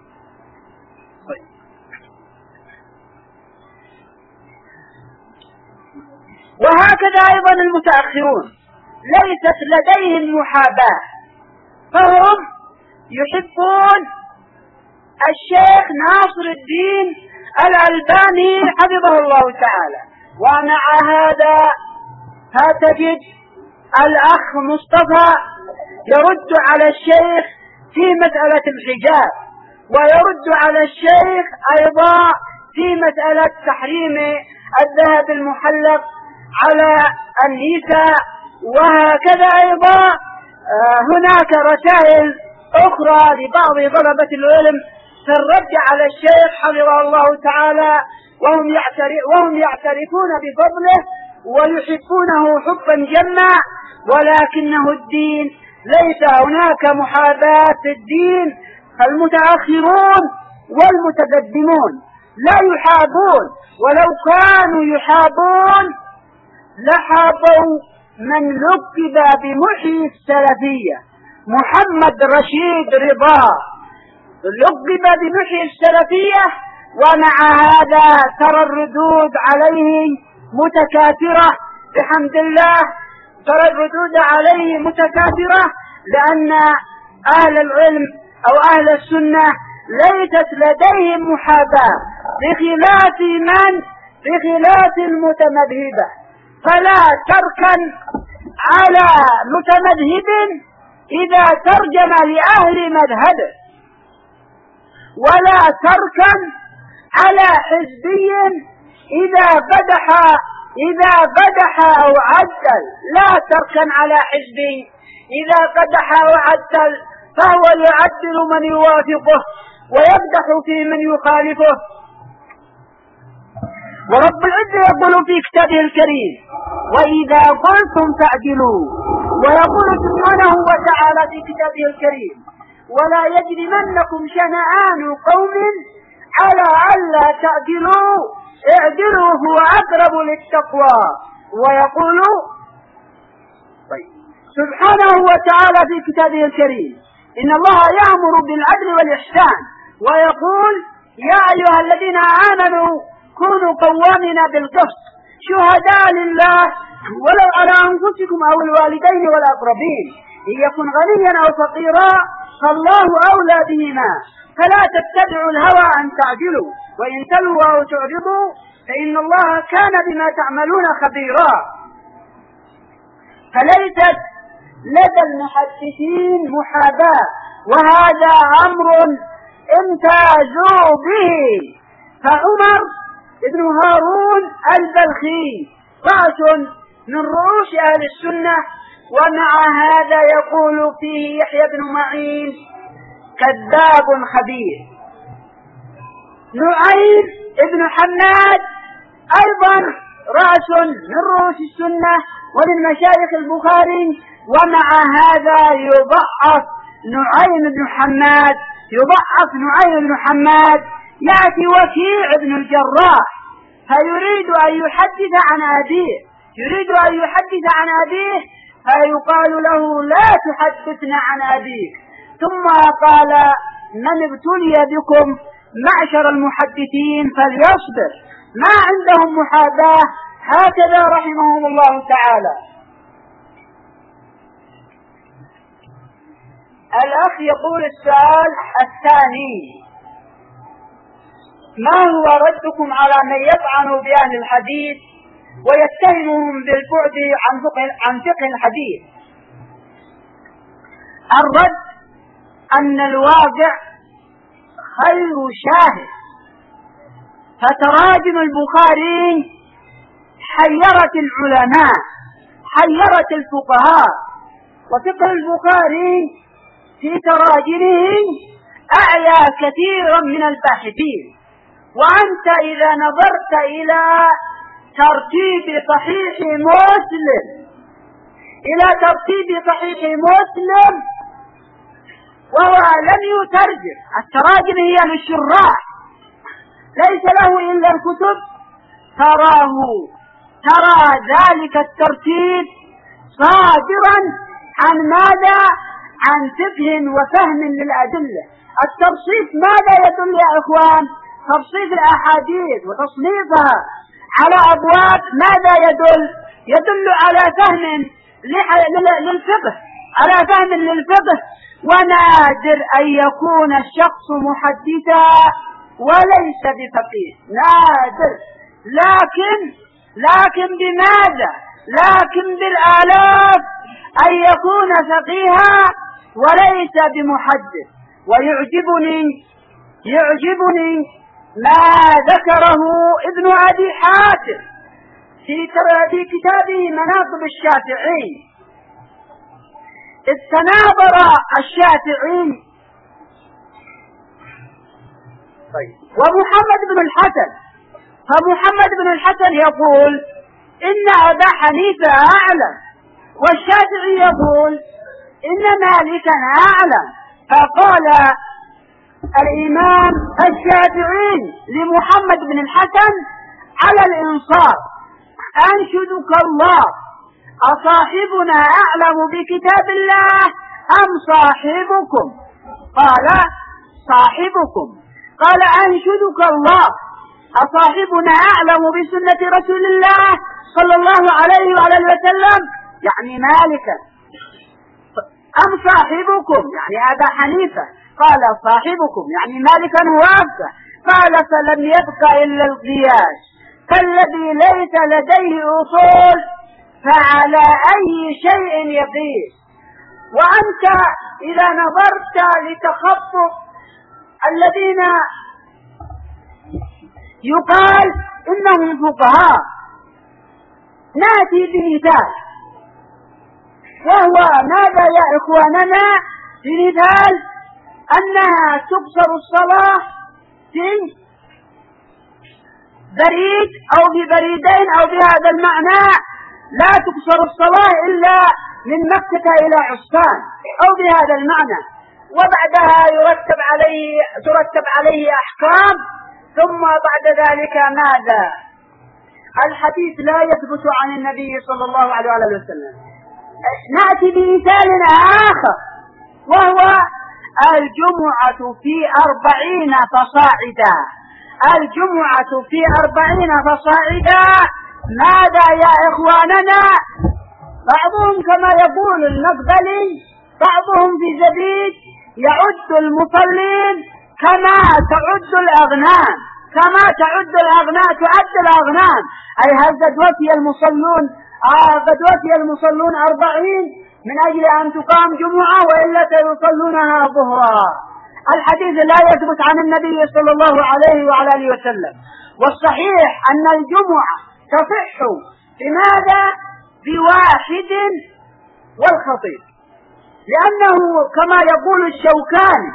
وهكذا أيضا المتأخرون ليست لديهم محاباة، فهم يحبون الشيخ ناصر الدين الألباني حفظه الله تعالى. ومع هذا فتجد الأخ مصطفى يرد على الشيخ في مسألة الحجاب، ويرد على الشيخ أيضا في مسألة تحريم الذهب المحلق على النساء. وهكذا أيضا هناك رسائل أخرى لبعض طلبة العلم في الرد على الشيخ حفظه الله تعالى، وهم وهم يعترفون بفضله ويحبونه حبا جما، ولكنه الدين ليس هناك محاباة في الدين. المتأخرون والمتقدمون لا يحابون، ولو كانوا يحابون لحابوا من لقب بمحيي السلفية محمد رشيد رضا، لقب بمحيي السلفية. ومع هذا ترى الردود عليه متكاثرة بحمد الله، ترى الردود عليه متكاثرة، لأن أهل العلم أو أهل السنة ليست لديهم محاباة بخلاف من بخلاف المتمذهبة، فلا تركن على متمذهب إذا ترجم لأهل مذهبه، ولا تركن على حزبي إذا بدح إذا بدح أو عدل، لا تركن على حزبي إذا بدح أو عدل، فهو يعدل من يوافقه ويمدح في من يخالفه. ورب العزة يقول في كتابه الكريم: وإذا قلتم فاعدلوا. ويقول سبحانه وتعالى في كتابه الكريم: ولا يجرمنكم شنآن قوم على ألا تعدلوا اعدلوا هو أقرب للتقوى. ويقول طيب سبحانه وتعالى في كتابه الكريم: إن الله يأمر بالعدل والإحسان، ويقول: يا أيها الذين آمنوا كونوا قوامين بالقسط شهداء لله ولو على أنفسكم أو الوالدين والأقربين إن يكن غنيا أو فقيرا فالله أولى بهما فلا تتبعوا الهوى أن تعدلوا وإن تلووا أو تعرضوا فإن الله كان بما تعملون خبيرا. فليست لدى المحدثين محاباة، وهذا أمر امتازوا به. فعمر ابن هارون البلخي رأس من رؤوس أهل السنة، ومع هذا يقول فيه يحيى بن معين: كذاب خبيث. نعيم ابن حماد أيضا رأس من رؤوس السنة ومن مشايخ البخاري، ومع هذا يضعف نعيم بن حماد يضعف نعيم بن حماد يأتي وكيع بن الجراح فيريد أن يحدث عن أبيه يريد أن يحدث عن أبيه فيقال له: لا تحدثنا عن أبيك. ثم قال: من ابتلي بكم معشر المحدثين فليصبر، ما عندهم محاباة. هكذا رحمهم الله تعالى. الأخ يقول السؤال الثاني: ما هو ردكم على من يطعن بأهل الحديث ويتهمهم بالبعد عن فقه عن فقه الحديث؟ الرد أن الواقع خير شاهد، فتراجم البخاري حيرت العلماء حيرت الفقهاء، وفقه البخاري في تراجمه أعيا كثيرا من الباحثين. وأنت إذا نظرت إلى ترتيب صحيح مسلم إلى ترتيب صحيح مسلم وهو لم يترجم، التراجم هي للشراح ليس له إلا الكتب، تراه ترى ذلك الترتيب صادرا عن ماذا؟ عن فقه وفهم للأدلة. الترصيف ماذا يدل يا إخوان؟ ترصيف الأحاديث وتصنيفها على أبواب ماذا يدل؟ يدل على فهم للفقه على فهم للفقه. ونادر أن يكون الشخص محدثا وليس بفقيه، نادر. لكن لكن بماذا؟ لكن بالآلاف أن يكون فقيها وليس بمحدث. ويعجبني يعجبني ما ذكره ابن أبي حاتم في كتابه مناقب الشافعي، إذ تناظر الشافعي طيب ومحمد بن الحسن، فمحمد بن الحسن يقول: إن أبا حنيفة أعلم، والشافعي يقول: إن مالكا أعلم. فقال الإمام الشافعي لمحمد بن الحسن: على الإنصاف أنشدك الله، أصاحبنا أعلم بكتاب الله أم صاحبكم؟ قال: صاحبكم. قال: أنشدك الله، أصاحبنا أعلم بسنة رسول الله صلى الله عليه وعلى وسلم، يعني مالكا. أم صاحبكم يعني أبا حنيفة؟ قال صاحبكم يعني مالكا وافقه. قال فلم يبق إلا القياس، فالذي ليس لديه أصول فعلى أي شيء يقيس. وأنت إذا نظرت لتخطط الذين يقال إنهم فقهاء، نأتي بمثال، وهو ماذا يا إخواننا؟ بمثال أنها تقصر الصلاة في بريد أو في بريدين أو بهذا المعنى، لا تقصر الصلاة إلا من مكة إلى عسفان أو بهذا المعنى، وبعدها يرتب عليه ترتب عليه أحكام. ثم بعد ذلك ماذا؟ الحديث لا يثبت عن النبي صلى الله عليه وسلم. نأتي بمثال آخر، وهو الجمعة في أربعين فصاعدا. الجمعة في أربعين فصاعدا ماذا يا إخواننا؟ بعضهم كما يقول المقبلي، بعضهم في زبيد يعد المصلين كما تعد الأغنام، كما تعد الأغنام تعد الأغنام، أي هل قد وفي المصلون آه قد وفي المصلون أربعين من أجل أن تقام جمعة وإلا سيصلونها ظهرا. الحديث لا يثبت عن النبي صلى الله عليه وعلى آله وسلم. والصحيح أن الجمعة تصح بماذا؟ بواحد والخطيب، لأنه كما يقول الشوكاني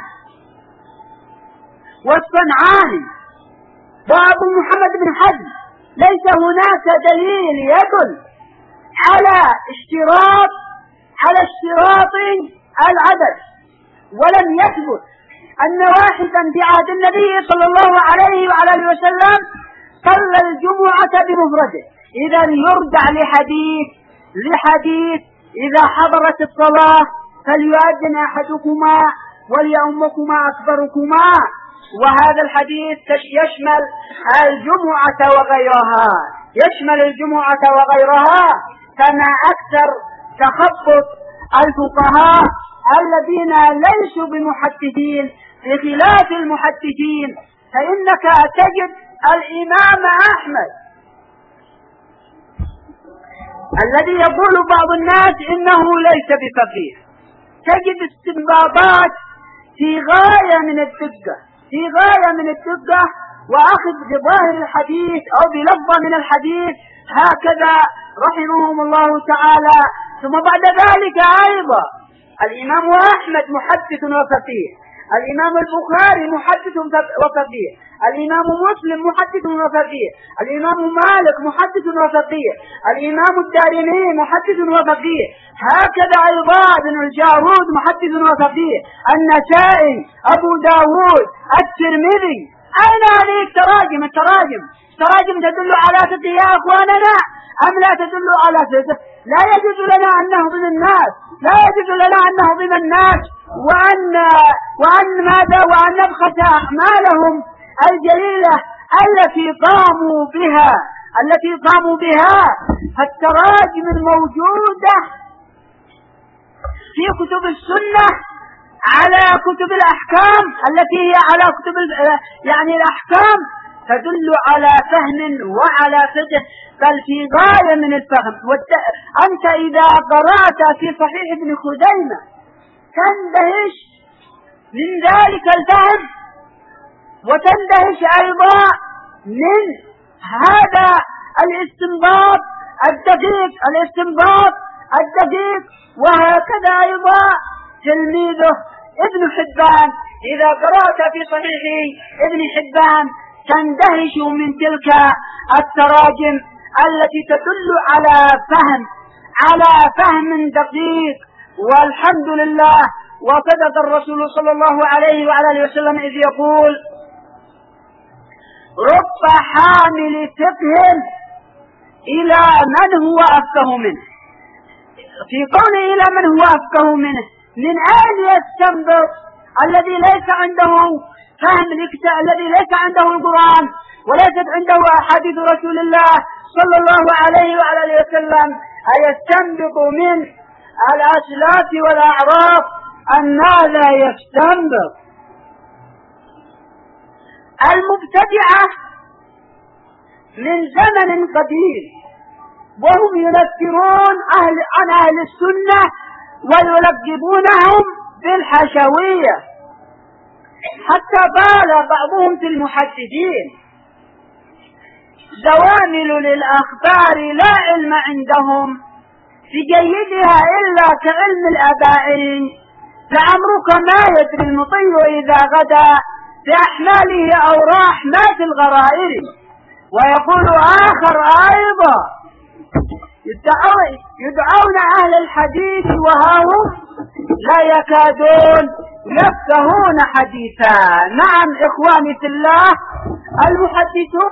والصنعاني وأبو محمد بن حزم ليس هناك دليل يدل على اشتراط على اشتراط العدد، ولم يثبت أن واحدا في عهد النبي صلى الله عليه وعلى آله وسلم صلى الجمعة بمفرده. إذا يرجع لحديث لحديث إذا حضرت الصلاة فليؤذن أحدكما وليؤمكما أكبركما، وهذا الحديث يشمل الجمعة وغيرها، يشمل الجمعة وغيرها، كما أكثر تخبط الفقهاء الذين ليسوا بمحدثين بخلاف المحدثين. فإنك تجد الإمام أحمد الذي يقول بعض الناس إنه ليس بفقيه، تجد استنباطات في غاية من الدقة في غاية من الدقة وأخذ بظاهر الحديث أو بلفظة من الحديث هكذا رحمهم الله تعالى. ثم بعد ذلك أيضا الإمام أحمد محدث وفقيه، الإمام البخاري محدث وفقيه، الإمام مسلم محدث وفقيه، الإمام مالك محدث وفقيه، الإمام الدارمي محدث وفقيه، هكذا أيضا ابن الجارود محدث وفقيه، النسائي، أبو داود، الترمذي. أين هذه التراجم؟ التراجم تراجم تدل على فقه يا أخواننا أم لا تدل على فقه؟ لا يجوز لنا أن نهضم الناس، لا يجوز لنا أن نهضم الناس وأن وأن ماذا وأن نبخس أعمالهم الجليلة التي قاموا بها التي قاموا بها. فالتراجم الموجودة في كتب السنة على كتب الأحكام التي هي على كتب يعني الأحكام تدل على فهم وعلى فقه، بل في غاية من الفهم. أنت إذا قرأت في صحيح ابن خزيمة تندهش من ذلك الفهم، وتندهش أيضا من هذا الاستنباط الدقيق الاستنباط الدقيق وهكذا أيضا تلميذه ابن حبان، إذا قرأت في صحيح ابن حبان تندهش من تلك التراجم التي تدل على فهم على فهم دقيق. والحمد لله، وصدق الرسول صلى الله عليه وعلى آله وسلم إذ يقول: رب حامل فقه إلى من هو أفقه منه. في قوله إلى من هو أفقه منه، من أين يستنبط الذي ليس عنده فهم الكتاب، الذي ليس عنده القرآن وليست عنده أحاديث رسول الله صلى الله عليه وعلى آله وسلم، أيستنبط من الأسلاف والأعراف أن لا يستنبط. المبتدعة من زمن قديم وهم ينفرون أهل عن أهل السنة ويلقبونهم بالحشوية، حتى قال بعضهم في المحدثين: زوامل للأخبار لا علم عندهم في جيدها إلا كعلم الأبائر، لعمرك ما يدري المطير إذا غدا في أحماله أو راح ما في الغرائر. ويقول آخر أيضا: يدعون أهل الحديث وهم لا يكادون يفقهون حديثا. نعم إخواني في الله، المحدثون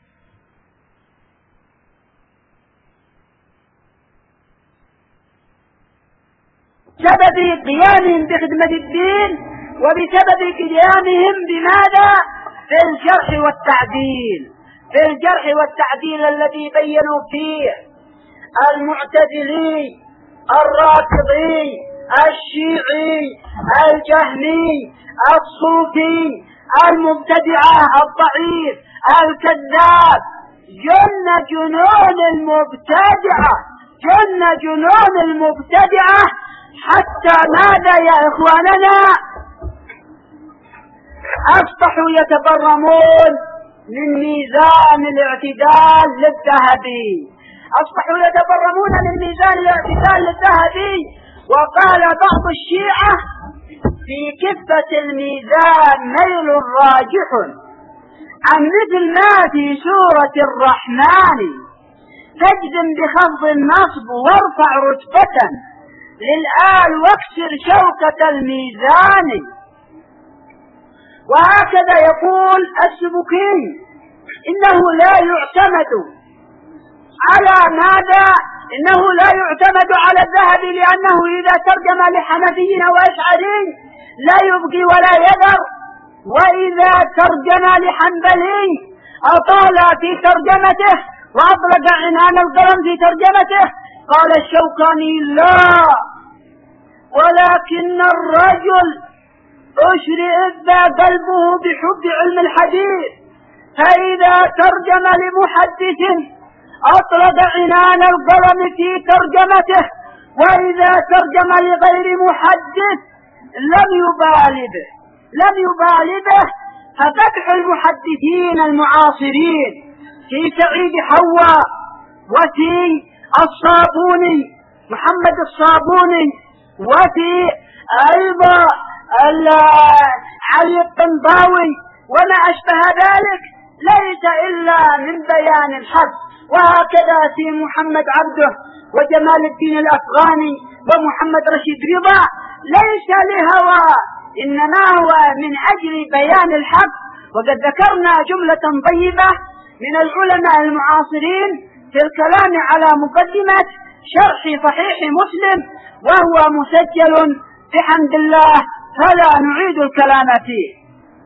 بسبب قيامهم بخدمة الدين وبسبب قيامهم بماذا؟ في الجرح والتعديل، في الجرح والتعديل الذي بينوا فيه المعتزلي، الرافضي، الشيعي، الجهمي، الصوفي، المبتدعة، الضعيف، الكذاب. جن جنون المبتدعة، جن جنون المبتدعة، حتى ماذا يا إخواننا؟ أصبحوا يتبرمون من ميزان الاعتدال للذهبي، أصبحوا يتبرمون من ميزان الاعتدال للذهبي. وقال بعض الشيعة: في كفة الميزان ميل راجح عن مثل ما في سورة الرحمن، تجزم بخفض النصب وارفع رتبة للآل واكسر شوكة الميزان. وهكذا يقول السبكي: إنه لا يعتمد على ماذا؟ إنه لا يعتمد على الذهب، لأنه إذا ترجم لحنفي وأشعري لا يبقي ولا يذر، وإذا ترجم لحنبلي أطال في ترجمته وأطلق عنان القلم في ترجمته. قال الشوكاني: لا، ولكن الرجل أشرئ قلبه بحب علم الحديث، فإذا ترجم لمحدث أطلق عنان القلم في ترجمته، وإذا ترجم لغير محدث لم يبال به لم يبال به. ففتح المحدثين المعاصرين في سعيد حواء، وفي الصابوني محمد الصابوني، وفي أيضا علي الطنطاوي وما أشبه ذلك، ليس إلا من بيان الحق. وهكذا في محمد عبده وجمال الدين الأفغاني ومحمد رشيد رضا، ليس لهوى، إنما هو من أجل بيان الحق. وقد ذكرنا جملة طيبة من العلماء المعاصرين في الكلام على مقدمة شرح صحيح مسلم، وهو مسجل بحمد الله، فلا نعيد الكلام فيه.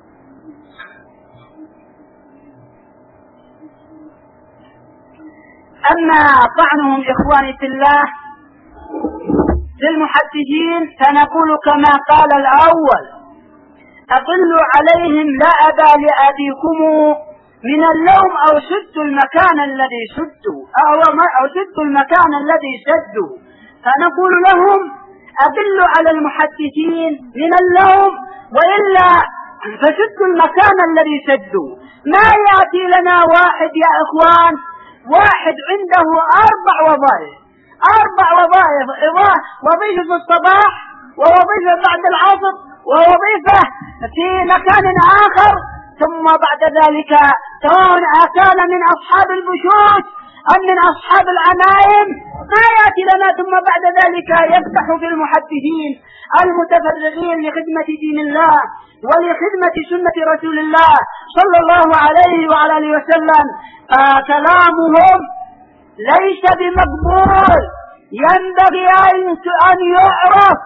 أما طعنهم إخواني في الله في المحدثين فنقول كما قال الأول: أقلوا عليهم لا أبا لأبيكم من اللوم أو سدوا المكان الذي سدوا أو, أو سدوا المكان الذي سدوا. فنقول لهم: أقلوا على المحدثين من اللوم، وإلا فسدوا المكان الذي سدوا. ما يأتي لنا واحد يا إخوان، واحد عنده أربع وظائف، أربع وظائف: وظيفة في الصباح، ووظيفة بعد العصر، ووظيفة في مكان آخر، ثم بعد ذلك كان من أصحاب البشوش أم من أصحاب العمائم. ما يأتي لنا ثم بعد ذلك يفتح في المحدثين المتفرغين لخدمة دين الله ولخدمة سنة رسول الله صلى الله عليه وعلى آله وسلم. فكلامهم ليس بمقبول، ينبغي أن يعرف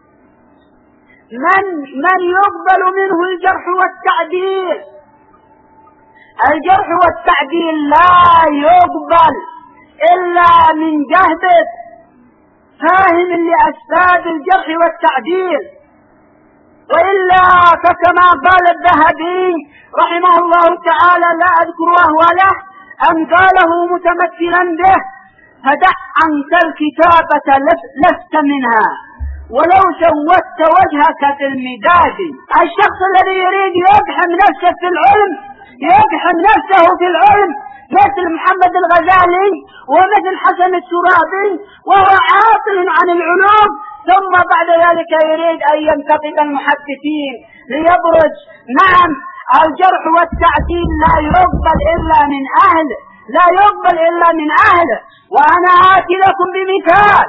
من من يقبل منه الجرح والتعديل. الجرح والتعديل لا يقبل إلا من جهده، فاهم لأسباب الجرح والتعديل، وإلا فكما قال الذهبي رحمه الله تعالى لا أذكر أهواله أم قاله متمثلا به: فدع عنك الكتابة لست منها ولو سودت وجهك في المداد. الشخص الذي يريد يقحم نفسه في العلم يقحم نفسه في العلم مثل محمد الغزالي ومثل حسن الترابي وهو عاطل عن العلوم، ثم بعد ذلك يريد أن ينتقد المحدثين ليبرز. نعم، الجرح والتعديل لا يقبل إلا من أهله، لا يقبل إلا من أهله. وأنا آتي لكم بمثال.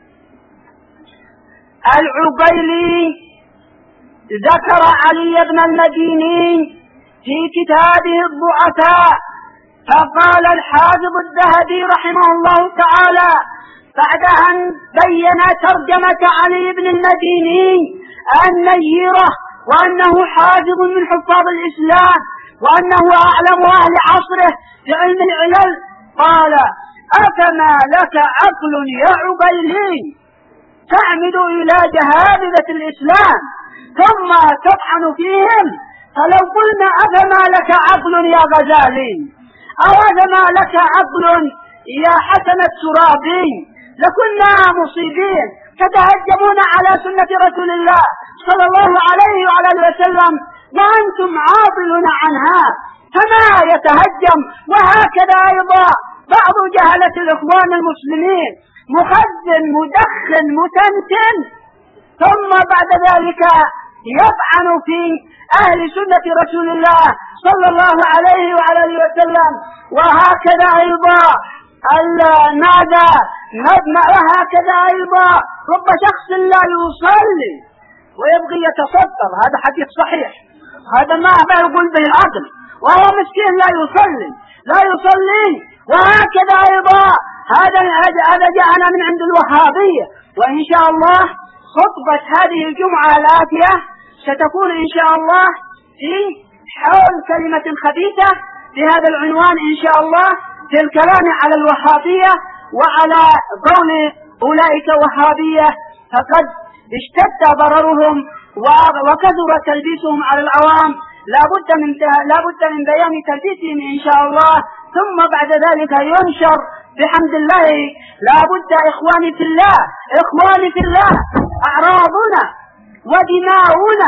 العقيلي ذكر علي بن المديني في كتابه الضعفاء، فقال الحافظ الذهبي رحمه الله تعالى بعد أن بين ترجمة علي بن المديني النيرة وأنه حافظ من حفاظ الإسلام وأنه أعلم أهل عصره في علم العلل، قال: أفما لك عقل يا عقيلي تعمد إلى جهابذة الإسلام ثم تطعن فيهم؟ فلو قلنا أفما لك عقل يا غزالي أو أفما لك عقل يا حسن الترابي لكنا مصيبين، تتهجمون على سنة رسول الله صلى الله عليه وعلى اله وسلم وأنتم عاطلون عنها. فما يتهجم. وهكذا أيضا بعض جهلة الإخوان المسلمين مخزن مدخن متنتن، ثم بعد ذلك يطعن في أهل سنة رسول الله صلى الله عليه وعلى اله وسلم. وهكذا أيضا ماذا نبنى وهكذا أيضا رب شخص لا يصلي ويبغي يتصدر، هذا حديث صحيح، هذا ما يقول به العقل، وهو مسكين لا يصلي لا يصلي وهكذا أيضا هذا هذا جاءنا من عند الوهابية. وإن شاء الله خطبة هذه الجمعة الآتية ستكون إن شاء الله في حول كلمة خبيثة بهذا العنوان إن شاء الله، في الكلام على الوهابية وعلى قول أولئك وهابية فقد اشتد ضررهم وكثر تلبيسهم على العوام. لا بد من لا بد من بيان تلبيسهم إن شاء الله، ثم بعد ذلك ينشر بحمد الله. لا بد إخواني في الله إخواني في الله أعراضنا ودماؤنا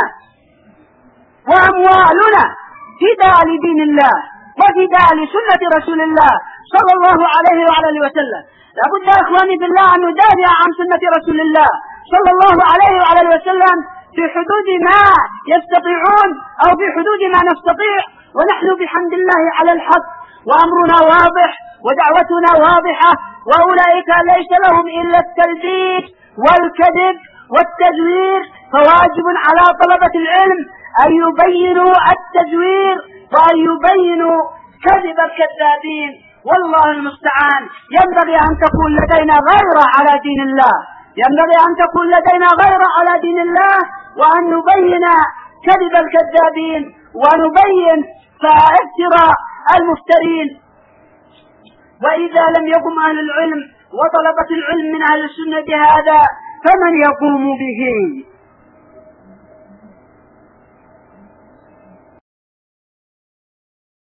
وأموالنا فداء لدين الله وفداء لسنة رسول الله صلى الله عليه وعلى اله وسلم. لا بد إخواني في الله أن ندافع عن سنة رسول الله صلى الله عليه وعلى اله وسلم في حدود ما يستطيعون أو في حدود ما نستطيع، ونحن بحمد الله على الحق وأمرنا واضح ودعوتنا واضحة، وأولئك ليس لهم إلا التلبيس والكذب والتزوير. فواجب على طلبة العلم أن يبينوا التزوير وأن يبينوا كذب الكذابين، والله المستعان. ينبغي أن تكون لدينا غيرة على دين الله، ينبغي أن تكون لدينا غيرة على دين الله، وأن نبين كذب الكذابين ونبين فافتراء المفترين. وإذا لم يقم أهل العلم وطلبة العلم من أهل السنة هذا فمن يقوم به؟